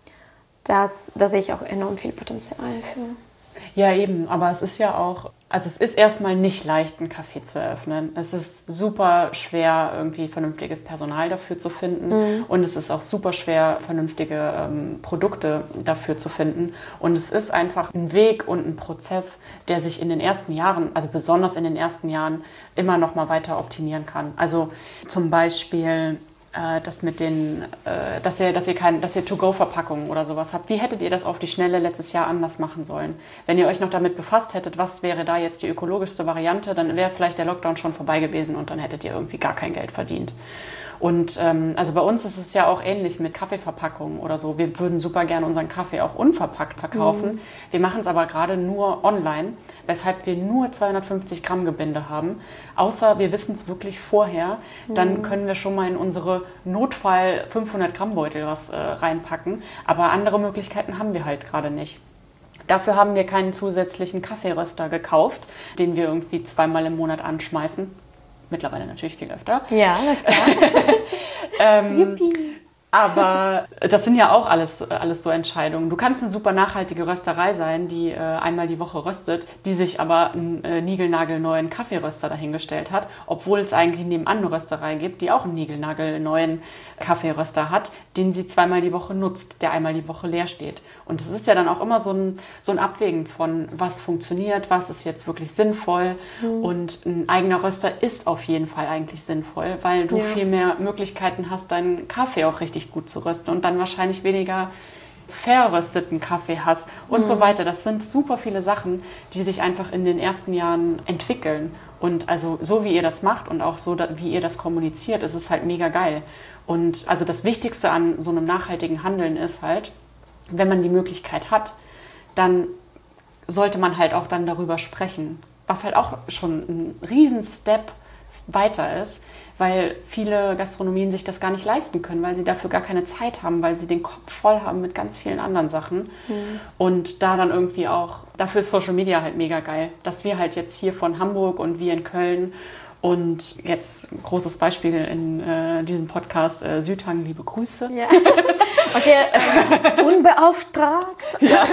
A: Da sehe ich auch enorm viel Potenzial für.
B: Ja, eben. Aber es ist ja auch, also es ist erstmal nicht leicht, einen Café zu eröffnen. Es ist super schwer, irgendwie vernünftiges Personal dafür zu finden. Und es ist auch super schwer, vernünftige Produkte dafür zu finden. Und es ist einfach ein Weg und ein Prozess, der sich in den ersten Jahren, also besonders in den ersten Jahren, immer noch mal weiter optimieren kann. Also zum Beispiel das mit den, dass ihr To-Go-Verpackungen oder sowas habt. Wie hättet ihr das auf die Schnelle letztes Jahr anders machen sollen? Wenn ihr euch noch damit befasst hättet, was wäre da jetzt die ökologischste Variante, dann wäre vielleicht der Lockdown schon vorbei gewesen und dann hättet ihr irgendwie gar kein Geld verdient. Und also bei uns ist es ja auch ähnlich mit Kaffeeverpackungen oder so. Wir würden super gerne unseren Kaffee auch unverpackt verkaufen. Wir machen es aber gerade nur online, weshalb wir nur 250 Gramm Gebinde haben. Außer wir wissen es wirklich vorher, dann können wir schon mal in unsere Notfall 500 Gramm Beutel was reinpacken. Aber andere Möglichkeiten haben wir halt gerade nicht. Dafür haben wir keinen zusätzlichen Kaffeeröster gekauft, den wir irgendwie 2-mal im Monat anschmeißen. Mittlerweile natürlich viel öfter.
A: Ja, na klar. Yippie.
B: Aber das sind ja auch alles so Entscheidungen. Du kannst eine super nachhaltige Rösterei sein, die einmal die Woche röstet, die sich aber einen niegelnagelneuen Kaffeeröster dahingestellt hat, obwohl es eigentlich nebenan eine Rösterei gibt, die auch einen niegelnagelneuen Kaffeeröster hat, den sie 2-mal die Woche nutzt, der einmal die Woche leer steht. Und es ist ja dann auch immer so ein Abwägen von, was funktioniert, was ist jetzt wirklich sinnvoll. Und ein eigener Röster ist auf jeden Fall eigentlich sinnvoll, weil du viel mehr Möglichkeiten hast, deinen Kaffee auch richtig gut zu rösten und dann wahrscheinlich weniger verrösteten Kaffee hast und so weiter. Das sind super viele Sachen, die sich einfach in den ersten Jahren entwickeln. Und also so wie ihr das macht und auch so wie ihr das kommuniziert, ist es halt mega geil. Und also das Wichtigste an so einem nachhaltigen Handeln ist halt, wenn man die Möglichkeit hat, dann sollte man halt auch dann darüber sprechen. Was halt auch schon ein Riesen-Step weiter ist, weil viele Gastronomien sich das gar nicht leisten können, weil sie dafür gar keine Zeit haben, weil sie den Kopf voll haben mit ganz vielen anderen Sachen. Und da dann irgendwie auch, dafür ist Social Media halt mega geil, dass wir halt jetzt hier von Hamburg und wir in Köln und jetzt ein großes Beispiel in diesem Podcast, Südhang, liebe Grüße.
A: Ja. Okay, unbeauftragt.
B: Ja.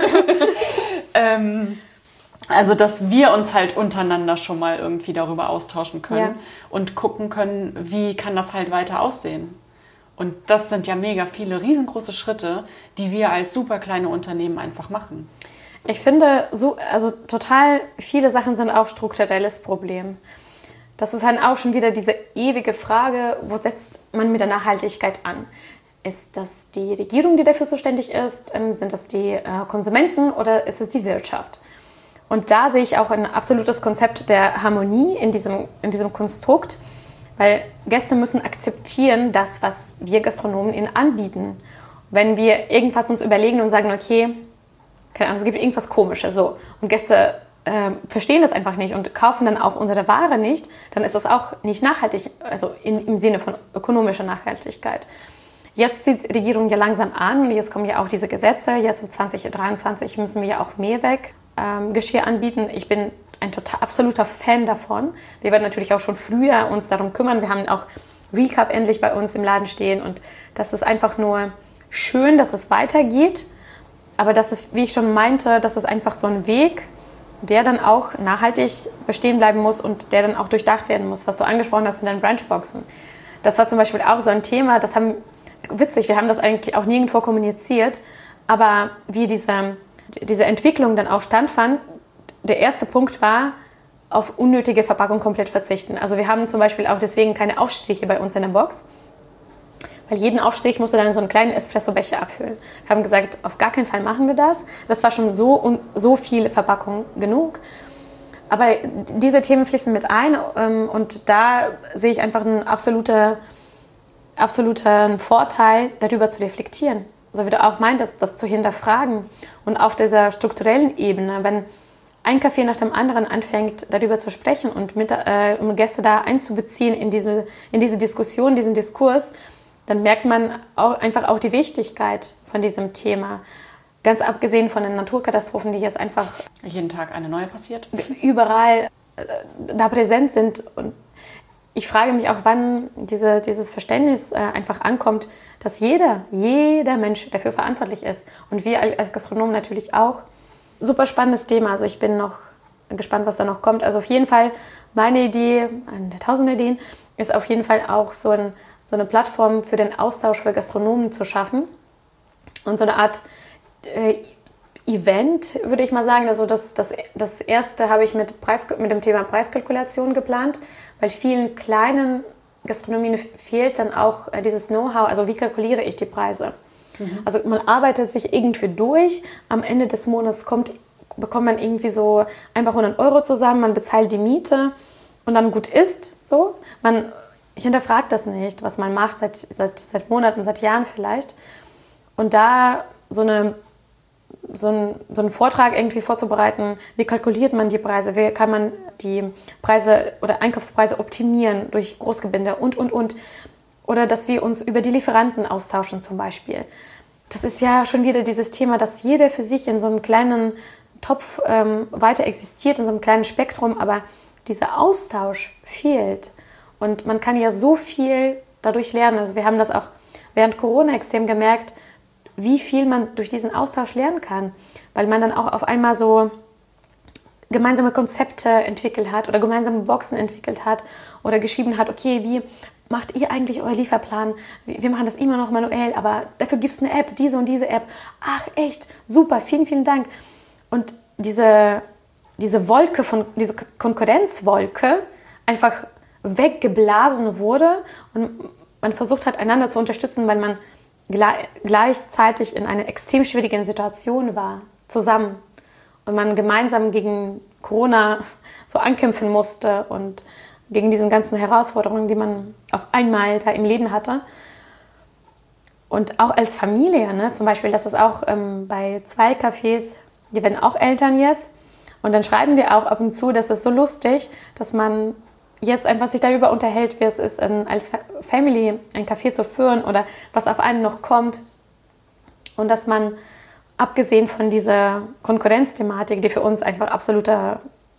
B: Also, dass wir uns halt untereinander schon mal irgendwie darüber austauschen können und gucken können, wie kann das halt weiter aussehen. Und das sind ja mega viele riesengroße Schritte, die wir als super kleine Unternehmen einfach machen.
A: Ich finde, total viele Sachen sind auch strukturelles Problem. Das ist halt auch schon wieder diese ewige Frage, wo setzt man mit der Nachhaltigkeit an? Ist das die Regierung, die dafür zuständig ist? Sind das die Konsumenten oder ist es die Wirtschaft? Und da sehe ich auch ein absolutes Konzept der Harmonie in diesem Konstrukt, weil Gäste müssen akzeptieren, das, was wir Gastronomen ihnen anbieten. Wenn wir irgendwas uns überlegen und sagen, okay, keine Ahnung, es gibt irgendwas Komisches, so, und Gäste verstehen das einfach nicht und kaufen dann auch unsere Ware nicht, dann ist das auch nicht nachhaltig, also im Sinne von ökonomischer Nachhaltigkeit. Jetzt zieht die Regierung ja langsam an und jetzt kommen ja auch diese Gesetze. Jetzt in 2023 müssen wir ja auch Mehrweggeschirr anbieten. Ich bin ein absoluter Fan davon. Wir werden natürlich auch schon früher uns darum kümmern. Wir haben auch Recap endlich bei uns im Laden stehen und das ist einfach nur schön, dass es weitergeht. Aber das ist, wie ich schon meinte, das ist einfach so ein Weg, der dann auch nachhaltig bestehen bleiben muss und der dann auch durchdacht werden muss, was du angesprochen hast mit deinen Brunchboxen. Das war zum Beispiel auch so ein Thema, witzig, wir haben das eigentlich auch nirgendwo kommuniziert, aber wie diese Entwicklung dann auch stattfand, der erste Punkt war, auf unnötige Verpackung komplett verzichten. Also wir haben zum Beispiel auch deswegen keine Aufstriche bei uns in der Box, weil jeden Aufstrich musst du dann in so einen kleinen Espresso-Becher abfüllen. Wir haben gesagt, auf gar keinen Fall machen wir das. Das war schon so viel Verpackung genug. Aber diese Themen fließen mit ein und da sehe ich einfach einen absoluten Vorteil, darüber zu reflektieren. So wie du auch meintest, das zu hinterfragen. Und auf dieser strukturellen Ebene, wenn ein Café nach dem anderen anfängt, darüber zu sprechen und um Gäste da einzubeziehen in diese Diskussion, diesen Diskurs, dann merkt man einfach auch die Wichtigkeit von diesem Thema. Ganz abgesehen von den Naturkatastrophen, die jetzt einfach
B: jeden Tag eine neue passiert,
A: überall da präsent sind. Und ich frage mich auch, wann dieses Verständnis einfach ankommt, dass jeder Mensch dafür verantwortlich ist. Und wir als Gastronomen natürlich auch. Super spannendes Thema. Also ich bin noch gespannt, was da noch kommt. Also auf jeden Fall meine Idee, eine der 1000 Ideen, ist auf jeden Fall auch so eine Plattform für den Austausch für Gastronomen zu schaffen. Und so eine Art Event, würde ich mal sagen. Also das erste habe ich mit dem Thema Preiskalkulation geplant, weil vielen kleinen Gastronomien fehlt dann auch dieses Know-how. Also wie kalkuliere ich die Preise? Also man arbeitet sich irgendwie durch, am Ende des Monats bekommt man irgendwie so einfach 100 € zusammen, man bezahlt die Miete und dann gut ist. So. Ich hinterfrage das nicht, was man macht seit Monaten, seit Jahren vielleicht. Und da so einen Vortrag irgendwie vorzubereiten, wie kalkuliert man die Preise, wie kann man die Preise oder Einkaufspreise optimieren durch Großgebinde und. Oder dass wir uns über die Lieferanten austauschen zum Beispiel. Das ist ja schon wieder dieses Thema, dass jeder für sich in so einem kleinen Topf weiter existiert, in so einem kleinen Spektrum, aber dieser Austausch fehlt. Und man kann ja so viel dadurch lernen. Also wir haben das auch während Corona extrem gemerkt, wie viel man durch diesen Austausch lernen kann. Weil man dann auch auf einmal so gemeinsame Konzepte entwickelt hat oder gemeinsame Boxen entwickelt hat oder geschrieben hat, okay, wie macht ihr eigentlich euer Lieferplan? Wir machen das immer noch manuell, aber dafür gibt es eine App, diese und diese App. Ach, echt, super, vielen, vielen Dank. Und diese Konkurrenzwolke einfach weggeblasen wurde und man versucht hat, einander zu unterstützen, weil man gleichzeitig in einer extrem schwierigen Situation war, zusammen. Und man gemeinsam gegen Corona so ankämpfen musste und gegen diese ganzen Herausforderungen, die man auf einmal da im Leben hatte. Und auch als Familie, ne? Zum Beispiel, das ist auch bei 2 Cafés, die werden auch Eltern jetzt. Und dann schreiben wir auch ab und zu, das ist so lustig, dass man jetzt einfach sich darüber unterhält, wie es ist, als Family ein Café zu führen oder was auf einen noch kommt. Und dass man, abgesehen von dieser Konkurrenzthematik, die für uns einfach absolutes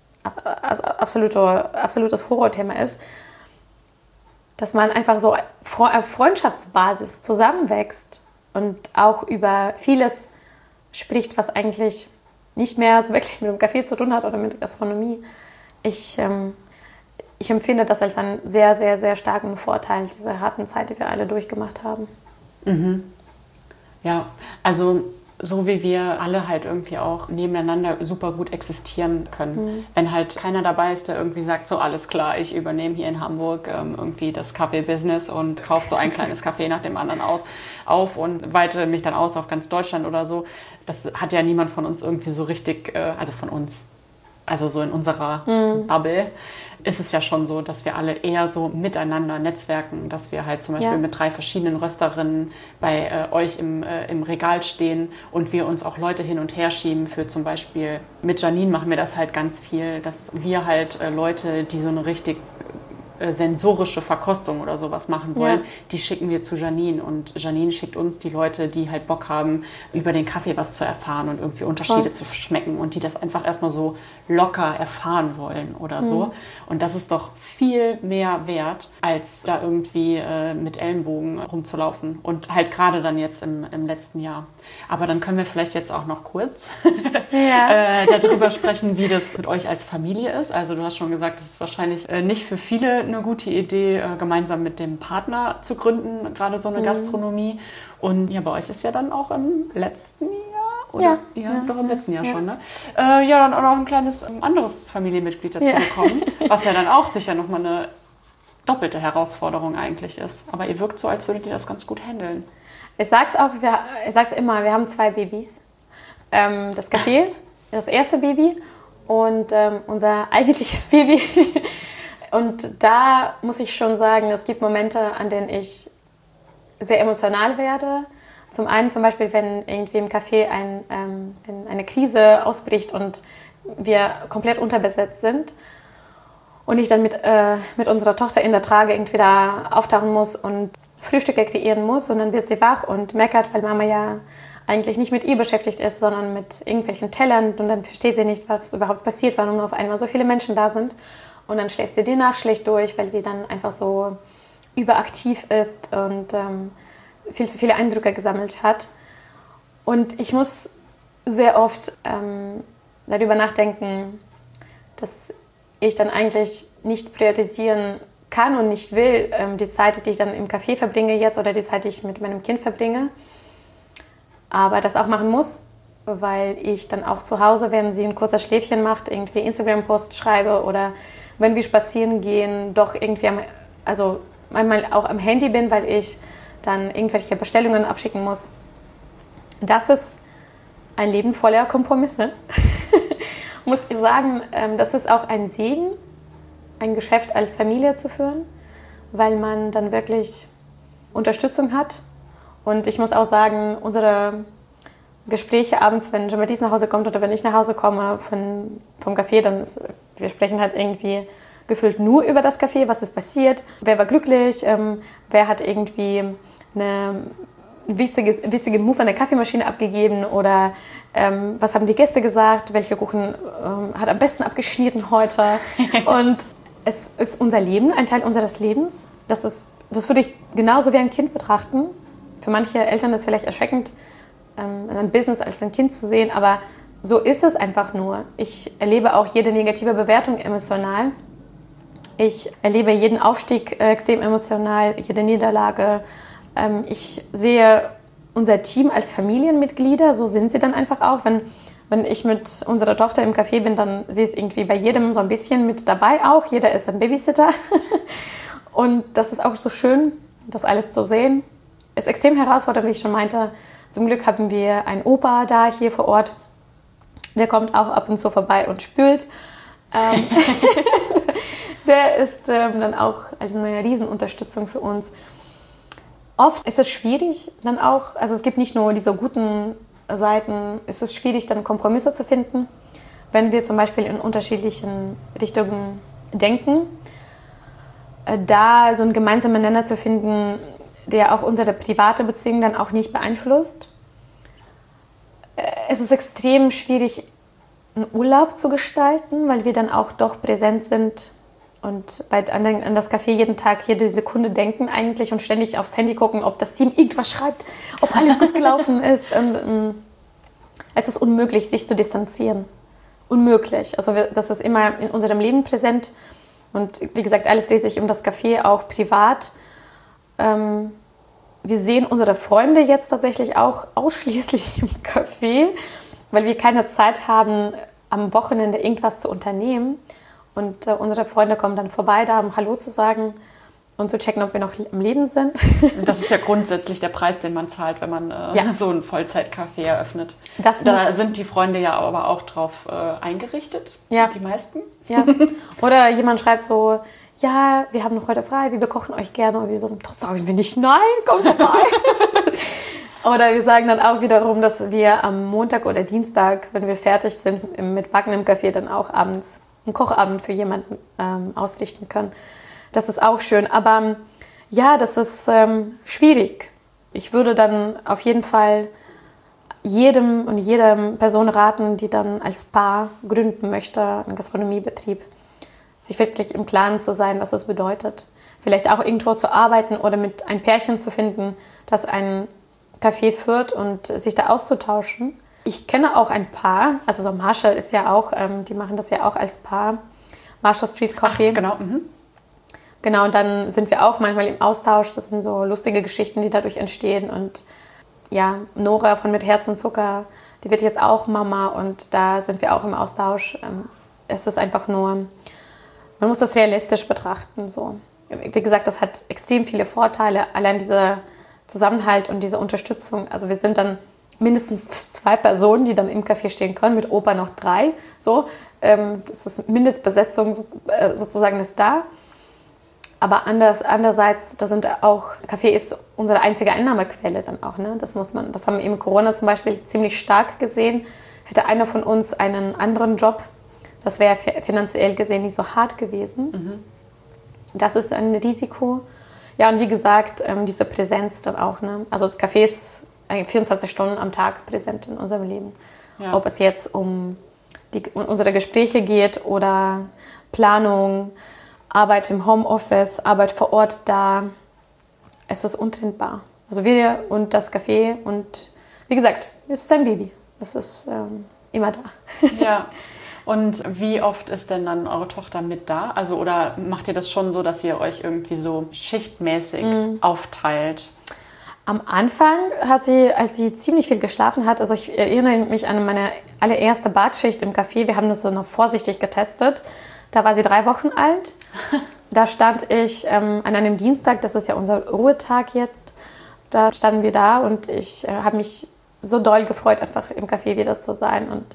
A: Horrorthema ist, dass man einfach so auf Freundschaftsbasis zusammenwächst und auch über vieles spricht, was eigentlich nicht mehr so wirklich mit dem Café zu tun hat oder mit Gastronomie. Ich empfinde das als einen sehr, sehr, sehr starken Vorteil dieser harten Zeit, die wir alle durchgemacht haben.
B: Mhm. Ja, also so wie wir alle halt irgendwie auch nebeneinander super gut existieren können. Mhm. Wenn halt keiner dabei ist, der irgendwie sagt, so alles klar, ich übernehme hier in Hamburg irgendwie das Kaffee-Business und kaufe so ein kleines Café nach dem anderen auf und weite mich dann aus auf ganz Deutschland oder so. Das hat ja niemand von uns irgendwie so richtig, also von uns, also so in unserer Bubble, ist es ja schon so, dass wir alle eher so miteinander netzwerken, dass wir halt zum Beispiel mit 3 verschiedenen Rösterinnen bei euch im Regal stehen und wir uns auch Leute hin und her schieben für zum Beispiel, mit Janine machen wir das halt ganz viel, dass wir halt Leute, die so eine richtig sensorische Verkostung oder sowas machen wollen, die schicken wir zu Janine. Und Janine schickt uns die Leute, die halt Bock haben, über den Kaffee was zu erfahren und irgendwie Unterschiede zu schmecken und die das einfach erstmal so locker erfahren wollen oder so. Und das ist doch viel mehr wert, als da irgendwie mit Ellenbogen rumzulaufen. Und halt gerade dann jetzt im letzten Jahr. Aber dann können wir vielleicht jetzt auch noch kurz darüber sprechen, wie das mit euch als Familie ist. Also du hast schon gesagt, es ist wahrscheinlich nicht für viele eine gute Idee, gemeinsam mit dem Partner zu gründen, gerade so eine Gastronomie. Und ja, bei euch ist ja dann auch im letzten Jahr, oder? Ja, doch im letzten Jahr schon, ne? Dann auch noch ein kleines anderes Familienmitglied dazu bekommen, was ja dann auch sicher nochmal eine doppelte Herausforderung eigentlich ist. Aber ihr wirkt so, als würdet ihr das ganz gut handeln.
A: Ich sag's immer, wir haben 2 Babys. Das Café, das erste Baby und unser eigentliches Baby. Und da muss ich schon sagen, es gibt Momente, an denen ich sehr emotional werde. Zum einen zum Beispiel, wenn irgendwie im Café eine Krise ausbricht und wir komplett unterbesetzt sind und ich dann mit unserer Tochter in der Trage irgendwie da auftauchen muss und Frühstücke kreieren muss und dann wird sie wach und meckert, weil Mama ja eigentlich nicht mit ihr beschäftigt ist, sondern mit irgendwelchen Tellern und dann versteht sie nicht, was überhaupt passiert, warum auf einmal so viele Menschen da sind und dann schläft sie die Nacht schlecht durch, weil sie dann einfach so überaktiv ist und viel zu viele Eindrücke gesammelt hat. Und ich muss sehr oft darüber nachdenken, dass ich dann eigentlich nicht priorisieren kann und nicht will, die Zeit, die ich dann im Café verbringe jetzt oder die Zeit, die ich mit meinem Kind verbringe. Aber das auch machen muss, weil ich dann auch zu Hause, wenn sie ein kurzes Schläfchen macht, irgendwie Instagram-Post schreibe oder wenn wir spazieren gehen, doch irgendwie manchmal auch am Handy bin, weil ich dann irgendwelche Bestellungen abschicken muss. Das ist ein Leben voller Kompromisse. Muss ich sagen, das ist auch ein Segen, ein Geschäft als Familie zu führen, weil man dann wirklich Unterstützung hat. Und ich muss auch sagen, unsere Gespräche abends, wenn Jean-Baptiste nach Hause kommt oder wenn ich nach Hause komme vom Café, wir sprechen halt irgendwie gefühlt nur über das Café, was ist passiert, wer war glücklich, wer hat irgendwie einen witzigen Move an der Kaffeemaschine abgegeben oder was haben die Gäste gesagt, welcher Kuchen hat am besten abgeschnitten heute. Und es ist unser Leben, ein Teil unseres Lebens. Das würde ich genauso wie ein Kind betrachten. Für manche Eltern ist es vielleicht erschreckend, ein Business als ein Kind zu sehen, aber so ist es einfach nur. Ich erlebe auch jede negative Bewertung emotional. Ich erlebe jeden Aufstieg extrem emotional, jede Niederlage. Ich sehe unser Team als Familienmitglieder, so sind sie dann einfach auch. Wenn ich mit unserer Tochter im Café bin, dann sie ist irgendwie bei jedem so ein bisschen mit dabei auch. Jeder ist ein Babysitter. Und das ist auch so schön, das alles zu sehen. Ist extrem herausfordernd, wie ich schon meinte. Zum Glück haben wir einen Opa da hier vor Ort. Der kommt auch ab und zu vorbei und spült. Der ist dann auch eine Riesenunterstützung für uns. Oft ist es schwierig dann auch, also es gibt nicht nur diese guten Seiten, es ist schwierig dann Kompromisse zu finden, wenn wir zum Beispiel in unterschiedlichen Richtungen denken. Da so einen gemeinsamen Nenner zu finden, der auch unsere private Beziehung dann auch nicht beeinflusst. Es ist extrem schwierig, einen Urlaub zu gestalten, weil wir dann auch doch präsent sind und an das Café jeden Tag, jede Sekunde denken eigentlich und ständig aufs Handy gucken, ob das Team irgendwas schreibt, ob alles gut gelaufen ist. Und, es ist unmöglich, sich zu distanzieren. Unmöglich. Also das ist immer in unserem Leben präsent. Und wie gesagt, alles dreht sich um das Café, auch privat. Wir sehen unsere Freunde jetzt tatsächlich auch ausschließlich im Café, weil wir keine Zeit haben, am Wochenende irgendwas zu unternehmen. Und unsere Freunde kommen dann vorbei, da um Hallo zu sagen und zu checken, ob wir noch am Leben sind.
B: Das ist ja grundsätzlich der Preis, den man zahlt, wenn man so ein Vollzeit-Café eröffnet. Da sind die Freunde ja aber auch drauf eingerichtet, die meisten.
A: Ja. Oder jemand schreibt so, ja, wir haben noch heute frei, wir bekochen euch gerne. Und wir so, das sagen wir nicht, nein, kommt vorbei. Oder wir sagen dann auch wiederum, dass wir am Montag oder Dienstag, wenn wir fertig sind mit Backen im Café, dann auch abends einen Kochabend für jemanden ausrichten können. Das ist auch schön. Aber ja, das ist schwierig. Ich würde dann auf jeden Fall jedem und jeder Person raten, die dann als Paar gründen möchte, einen Gastronomiebetrieb, sich wirklich im Klaren zu sein, was das bedeutet. Vielleicht auch irgendwo zu arbeiten oder mit ein Pärchen zu finden, das ein Café führt und sich da auszutauschen. Ich kenne auch ein Paar, also so Marshall ist ja auch, die machen das ja auch als Paar, Marshall Street Coffee.
B: Ach, genau.
A: Genau, und dann sind wir auch manchmal im Austausch. Das sind so lustige Geschichten, die dadurch entstehen. Und ja, Nora von Mit Herz und Zucker, die wird jetzt auch Mama und da sind wir auch im Austausch. Es ist einfach nur, man muss das realistisch betrachten. So. Wie gesagt, das hat extrem viele Vorteile, allein dieser Zusammenhalt und diese Unterstützung. Also wir sind dann mindestens 2 Personen, die dann im Café stehen können, mit Opa noch 3. So, das ist Mindestbesetzung sozusagen ist da. Aber andererseits, Kaffee ist unsere einzige Einnahmequelle dann auch. Ne? Das haben wir im Corona zum Beispiel ziemlich stark gesehen. Hätte einer von uns einen anderen Job, das wäre finanziell gesehen nicht so hart gewesen. Das ist ein Risiko. Ja, und wie gesagt, diese Präsenz dann auch. Ne? Also das Café ist 24 Stunden am Tag präsent in unserem Leben. Ja. Ob es jetzt um unsere Gespräche geht oder Planung, Arbeit im Homeoffice, Arbeit vor Ort da. Es ist untrennbar. Also wir und das Café und wie gesagt, es ist ein Baby. Es ist immer da.
B: Ja. Und wie oft ist denn dann eure Tochter mit da? Also oder macht ihr das schon so, dass ihr euch irgendwie so schichtmäßig aufteilt?
A: Am Anfang hat sie, als sie ziemlich viel geschlafen hat, also ich erinnere mich an meine allererste Badschicht im Café, wir haben das so noch vorsichtig getestet. Da war sie 3 Wochen alt. Da stand ich an einem Dienstag, das ist ja unser Ruhetag jetzt, da standen wir da und ich habe mich so doll gefreut, einfach im Café wieder zu sein. Und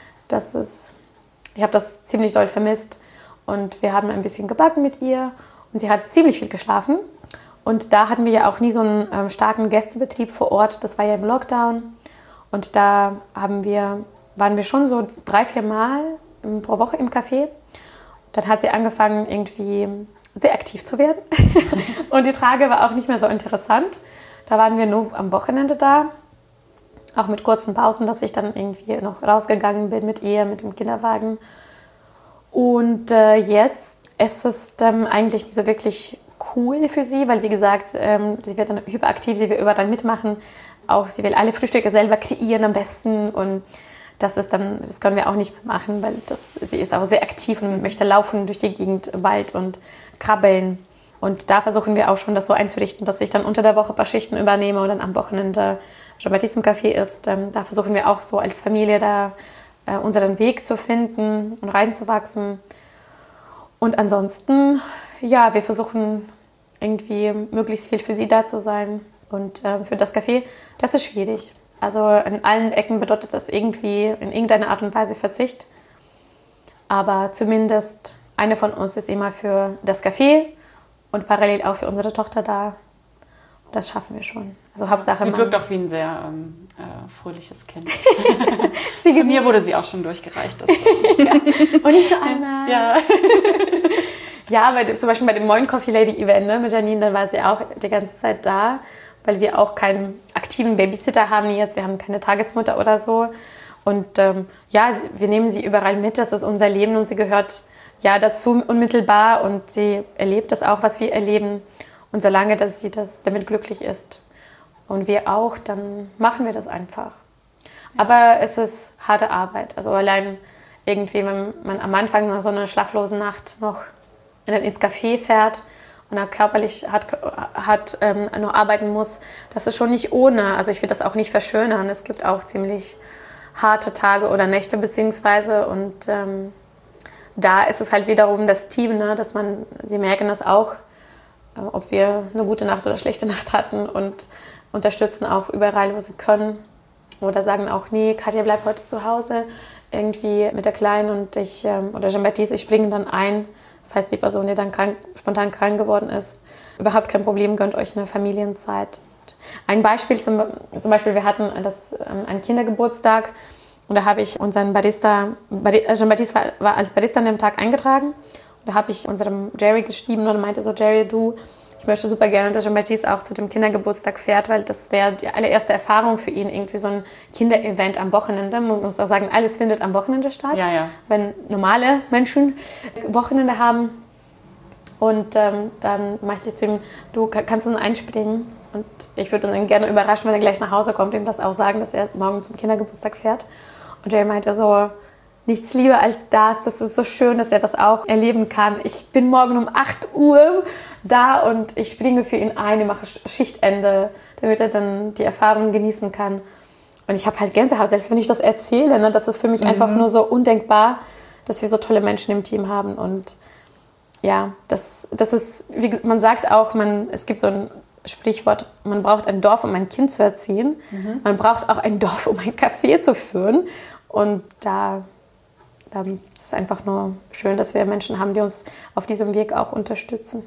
A: ich habe das ziemlich doll vermisst. Und wir haben ein bisschen gebacken mit ihr und sie hat ziemlich viel geschlafen. Und da hatten wir ja auch nie so einen starken Gästebetrieb vor Ort. Das war ja im Lockdown. Und da waren wir schon so 3-4 Mal pro Woche im Café. Dann hat sie angefangen, irgendwie sehr aktiv zu werden. Und die Tage war auch nicht mehr so interessant. Da waren wir nur am Wochenende da. Auch mit kurzen Pausen, dass ich dann irgendwie noch rausgegangen bin mit ihr, mit dem Kinderwagen. Und jetzt ist es eigentlich nicht so wirklich cool für sie, weil wie gesagt, sie wird dann hyperaktiv, sie will überall mitmachen. Auch sie will alle Frühstücke selber kreieren am besten und das können wir auch nicht mehr machen, weil sie ist auch sehr aktiv und möchte laufen durch die Gegend bald und krabbeln. Und da versuchen wir auch schon, das so einzurichten, dass ich dann unter der Woche ein paar Schichten übernehme und dann am Wochenende Jean-Baptiste im Café ist. Da versuchen wir auch so als Familie da unseren Weg zu finden und reinzuwachsen. Und ansonsten, ja, wir versuchen irgendwie möglichst viel für sie da zu sein. Und für das Café, das ist schwierig. Also in allen Ecken bedeutet das irgendwie in irgendeiner Art und Weise Verzicht. Aber zumindest eine von uns ist immer für das Café und parallel auch für unsere Tochter da. Das schaffen wir schon. Also Hauptsache
B: sie wirkt auch wie ein sehr fröhliches Kind. Zu mir wurde sie auch schon durchgereicht.
A: Ja. Und nicht nur einmal.
B: Ja.
A: Ja, zum Beispiel bei dem Moin Coffee Lady Event mit Janine, dann war sie auch die ganze Zeit da, weil wir auch keinen aktiven Babysitter haben jetzt. Wir haben keine Tagesmutter oder so. Und wir nehmen sie überall mit. Das ist unser Leben und sie gehört ja dazu unmittelbar und sie erlebt das auch, was wir erleben. Und solange dass sie damit glücklich ist und wir auch, dann machen wir das einfach. Ja. Aber es ist harte Arbeit. Also allein irgendwie, wenn man am Anfang nach so einer schlaflosen Nacht noch ins Café fährt und dann körperlich noch arbeiten muss, das ist schon nicht ohne. Also ich will das auch nicht verschönern. Es gibt auch ziemlich harte Tage oder Nächte beziehungsweise und da ist es halt wiederum das Team, ne, sie merken das auch, ob wir eine gute Nacht oder schlechte Nacht hatten und unterstützen auch überall, wo sie können. Oder sagen auch, nee, Katja bleibt heute zu Hause, irgendwie mit der Kleinen und oder Jean-Baptiste, ich springe dann ein, falls die Person, die dann spontan krank geworden ist. Überhaupt kein Problem, gönnt euch eine Familienzeit. Ein Beispiel, zum Beispiel, wir hatten einen Da habe ich unserem Jerry geschrieben und meinte so, Jerry, ich möchte super gerne, dass Jean-Baptiste auch zu dem Kindergeburtstag fährt, weil das wäre die allererste Erfahrung für ihn, irgendwie so ein Kinderevent am Wochenende. Man muss auch sagen, alles findet am Wochenende statt, wenn normale Menschen Wochenende haben. Und dann meinte ich zu ihm, du kannst uns einspringen. Und ich würde ihn gerne überraschen, wenn er gleich nach Hause kommt, ihm das auch sagen, dass er morgen zum Kindergeburtstag fährt. Und Jerry meinte so, nichts lieber als das ist so schön, dass er das auch erleben kann. Ich bin morgen um 8 Uhr da und ich springe für ihn ein, ich mache Schichtende, damit er dann die Erfahrung genießen kann. Und ich habe halt Gänsehaut, selbst wenn ich das erzähle, ne, das ist für mich einfach nur so undenkbar, dass wir so tolle Menschen im Team haben. Und ja, das ist, wie man sagt auch, es gibt so ein Sprichwort, man braucht ein Dorf, um ein Kind zu erziehen. Man braucht auch ein Dorf, um ein Café zu führen. Und da ist es einfach nur schön, dass wir Menschen haben, die uns auf diesem Weg auch unterstützen.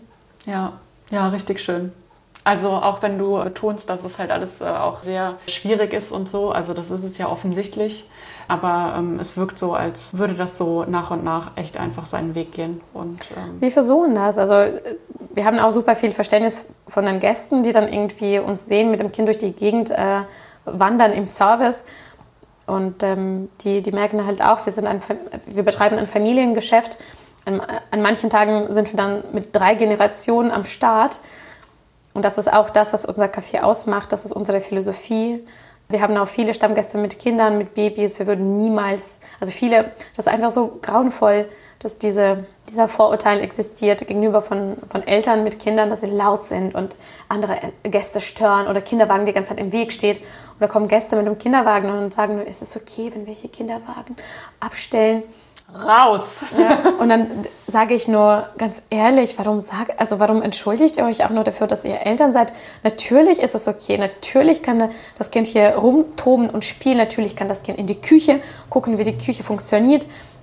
B: Ja, richtig schön. Also auch wenn du betonst, dass es halt alles auch sehr schwierig ist und so, also das ist es ja offensichtlich, aber es wirkt so, als würde das so nach und nach echt einfach seinen Weg gehen. Und,
A: wir versuchen das. Also wir haben auch super viel Verständnis von den Gästen, die dann irgendwie uns sehen, mit dem Kind durch die Gegend wandern im Service. Und die merken halt auch, wir betreiben ein Familiengeschäft. An manchen Tagen sind wir dann mit 3 Generationen am Start. Und das ist auch das, was unser Café ausmacht. Das ist unsere Philosophie. Wir haben auch viele Stammgäste mit Kindern, mit Babys. Wir würden niemals, das ist einfach so grauenvoll, dass dieser Vorurteil existiert gegenüber von Eltern mit Kindern, dass sie laut sind und andere Gäste stören oder Kinderwagen die ganze Zeit im Weg steht. Und da kommen Gäste mit einem Kinderwagen und sagen, ist es okay, wenn wir hier Kinderwagen abstellen?
B: Raus!
A: Ja, und dann sage ich nur ganz ehrlich, warum entschuldigt ihr euch auch nur dafür, dass ihr Eltern seid? Natürlich ist es okay, natürlich kann das Kind hier rumtoben und spielen, natürlich kann das Kind in die Küche gucken, wie die Küche funktioniert,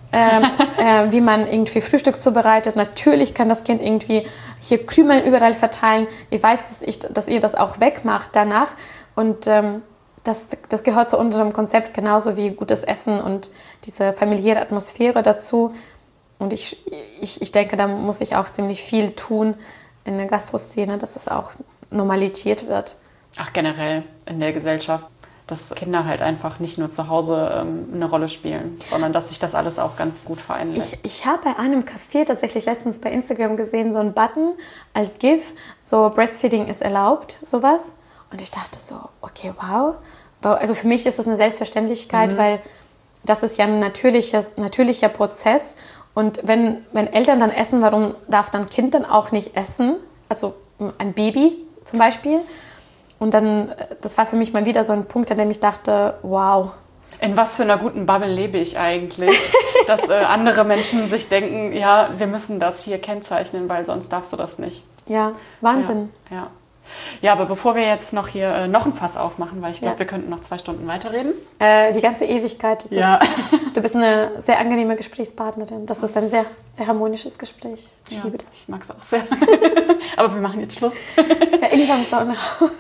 A: wie man irgendwie Frühstück zubereitet. Natürlich kann das Kind irgendwie hier Krümel überall verteilen. Ich weiß, dass ihr das auch wegmacht danach und das gehört zu unserem Konzept, genauso wie gutes Essen und diese familiäre Atmosphäre dazu. Und ich denke, da muss ich auch ziemlich viel tun in der Gastroszene, dass es auch Normalität wird.
B: Ach, generell in der Gesellschaft, dass Kinder halt einfach nicht nur zu Hause eine Rolle spielen, sondern dass sich das alles auch ganz gut vereinen lässt.
A: Ich habe bei einem Café tatsächlich letztens bei Instagram gesehen, so einen Button als GIF, so Breastfeeding ist erlaubt, sowas. Und ich dachte so, okay, wow. Also für mich ist das eine Selbstverständlichkeit, weil das ist ja ein natürlicher Prozess. Und wenn Eltern dann essen, warum darf dann Kind dann auch nicht essen? Also ein Baby zum Beispiel. Und dann, das war für mich mal wieder so ein Punkt, an dem ich dachte, wow.
B: In was für einer guten Bubble lebe ich eigentlich, dass andere Menschen sich denken, ja, wir müssen das hier kennzeichnen, weil sonst darfst du das nicht.
A: Ja, Wahnsinn.
B: Ja, aber bevor wir jetzt noch hier noch ein Fass aufmachen, weil ich glaube, wir könnten noch 2 Stunden weiterreden.
A: Die ganze Ewigkeit. Du bist eine sehr angenehme Gesprächspartnerin. Das ist ein sehr, sehr harmonisches Gespräch. Ich liebe dich.
B: Ich mag es auch sehr. Aber wir machen jetzt Schluss.
A: Ja, irgendwann muss auch nach Hause.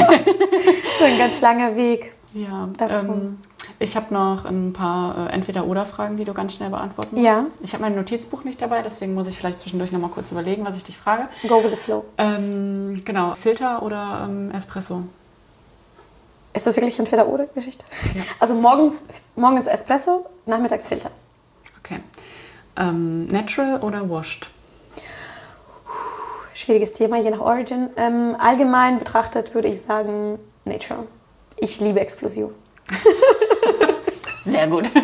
A: So ein ganz langer Weg.
B: Ja, ich habe noch ein paar Entweder-Oder-Fragen, die du ganz schnell beantworten musst.
A: Ja.
B: Ich habe mein Notizbuch nicht dabei, deswegen muss ich vielleicht zwischendurch noch mal kurz überlegen, was ich dich frage.
A: Go with the flow.
B: Genau, Filter oder Espresso?
A: Ist das wirklich Entweder-Oder-Geschichte?
B: Ja.
A: Also morgens Espresso, nachmittags Filter.
B: Okay. Natural oder washed?
A: Schwieriges Thema, je nach Origin. Allgemein betrachtet würde ich sagen Natural. Ich liebe Explosion.
B: Sehr gut.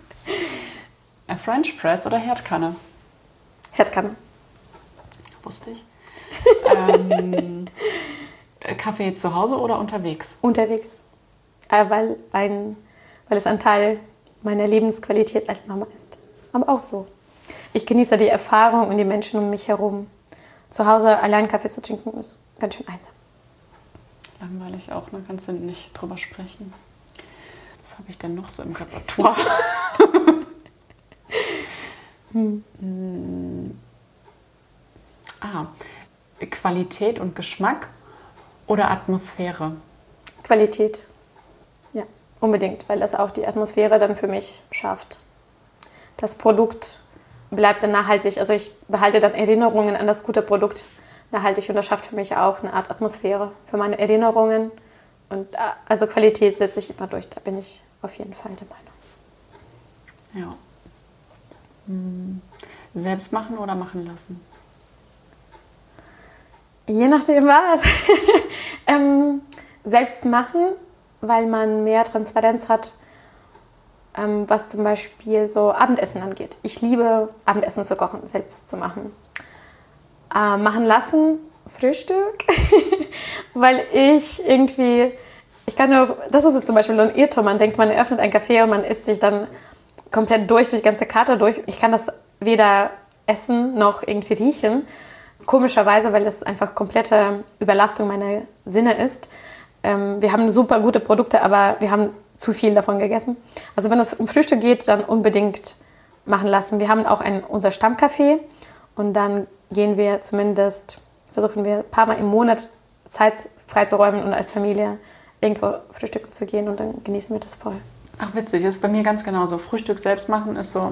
B: French Press oder Herdkanne?
A: Herdkanne.
B: Wusste ich. Kaffee zu Hause oder unterwegs?
A: Unterwegs. Weil es ein Teil meiner Lebensqualität als Mama ist. Aber auch so. Ich genieße die Erfahrung und die Menschen um mich herum. Zu Hause allein Kaffee zu trinken ist ganz schön einsam.
B: Langweilig auch, ne? Kannst du nicht drüber sprechen. Was habe ich denn noch so im Repertoire? Qualität und Geschmack oder Atmosphäre?
A: Qualität. Ja, unbedingt, weil das auch die Atmosphäre dann für mich schafft. Das Produkt bleibt dann nachhaltig. Also ich behalte dann Erinnerungen an das gute Produkt nachhaltig und das schafft für mich auch eine Art Atmosphäre für meine Erinnerungen. Und also Qualität setze ich immer durch, da bin ich auf jeden Fall der Meinung.
B: Ja. Selbst machen oder machen lassen?
A: Je nachdem was. Selbst machen, weil man mehr Transparenz hat, was zum Beispiel so Abendessen angeht. Ich liebe Abendessen zu kochen, selbst zu machen. Machen lassen, Frühstück, weil ich kann auch, das ist jetzt zum Beispiel ein Irrtum, man denkt, man eröffnet ein Café und man isst sich dann komplett durch die ganze Karte durch. Ich kann das weder essen noch irgendwie riechen. Komischerweise, weil das einfach komplette Überlastung meiner Sinne ist. Wir haben super gute Produkte, aber wir haben zu viel davon gegessen. Also wenn es um Frühstück geht, dann unbedingt machen lassen. Wir haben auch unser Stammcafé und dann versuchen wir ein paar Mal im Monat Zeit freizuräumen und als Familie irgendwo frühstücken zu gehen und dann genießen wir das voll.
B: Ach witzig, das ist bei mir ganz genauso. Frühstück selbst machen ist so,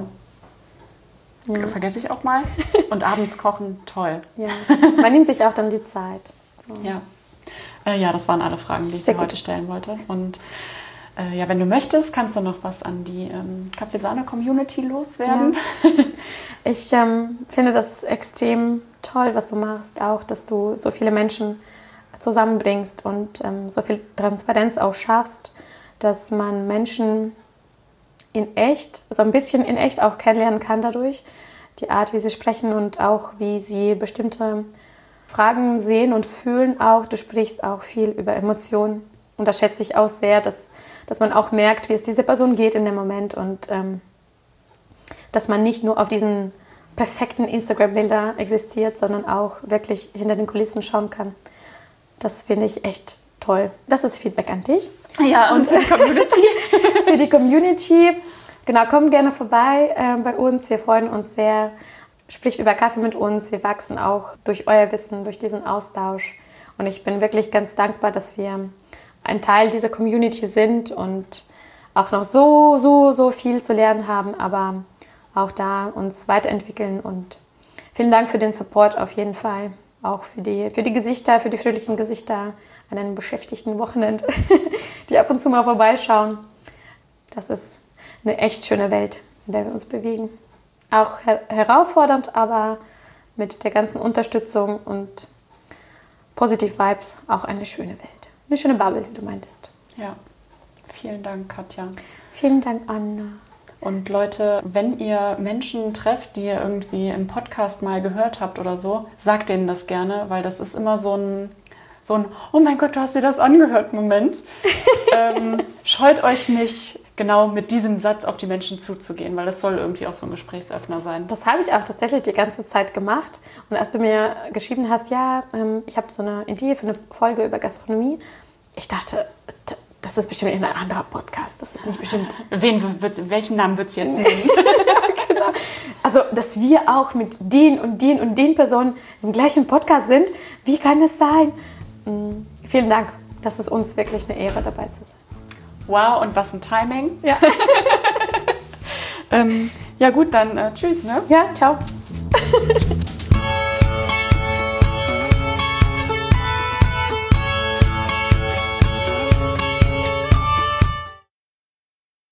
B: vergesse ich auch mal. Und abends kochen, toll.
A: Ja, man nimmt sich auch dann die Zeit. So.
B: Ja, das waren alle Fragen, die ich dir heute stellen wollte. Und wenn du möchtest, kannst du noch was an die Kaffeesahne-Community loswerden.
A: Ja. Ich finde das extrem toll, was du machst, auch, dass du so viele Menschen zusammenbringst und so viel Transparenz auch schaffst, dass man Menschen so ein bisschen in echt auch kennenlernen kann dadurch. Die Art, wie sie sprechen und auch, wie sie bestimmte Fragen sehen und fühlen auch. Du sprichst auch viel über Emotionen. Und das schätze ich auch sehr, dass man auch merkt, wie es dieser Person geht in dem Moment. Und dass man nicht nur auf diesen perfekten Instagram-Bildern existiert, sondern auch wirklich hinter den Kulissen schauen kann. Das finde ich echt toll. Das ist Feedback an dich.
B: Ja, und für die Community.
A: Für die Community. Genau, komm gerne vorbei bei uns. Wir freuen uns sehr. Spricht über Kaffee mit uns. Wir wachsen auch durch euer Wissen, durch diesen Austausch. Und ich bin wirklich ganz dankbar, dass wir ein Teil dieser Community sind und auch noch so viel zu lernen haben, aber auch da uns weiterentwickeln. Und vielen Dank für den Support auf jeden Fall. Auch für die Gesichter, für die fröhlichen Gesichter an einem beschäftigten Wochenende, die ab und zu mal vorbeischauen. Das ist eine echt schöne Welt, in der wir uns bewegen. Auch herausfordernd, aber mit der ganzen Unterstützung und Positive Vibes auch eine schöne Welt. Eine schöne Bubble, wie du meintest.
B: Ja, vielen Dank, Katja.
A: Vielen Dank, Anna.
B: Und Leute, wenn ihr Menschen trefft, die ihr irgendwie im Podcast mal gehört habt oder so, sagt denen das gerne, weil das ist immer so ein oh mein Gott, du hast dir das angehört Moment. Scheut euch nicht, genau mit diesem Satz auf die Menschen zuzugehen, weil das soll irgendwie auch so ein Gesprächsöffner sein.
A: Das habe ich auch tatsächlich die ganze Zeit gemacht. Und als du mir geschrieben hast, ich habe so eine Idee für eine Folge über Gastronomie, ich dachte, das ist bestimmt ein anderer Podcast. Das ist nicht bestimmt.
B: Welchen Namen wird es jetzt nennen?
A: Genau. Also, dass wir auch mit den und den und den Personen im gleichen Podcast sind, wie kann es sein? Vielen Dank. Das ist uns wirklich eine Ehre, dabei zu sein.
B: Wow, und was ein Timing.
A: Ja.
B: Ja gut, dann tschüss. Ne?
A: Ja, ciao.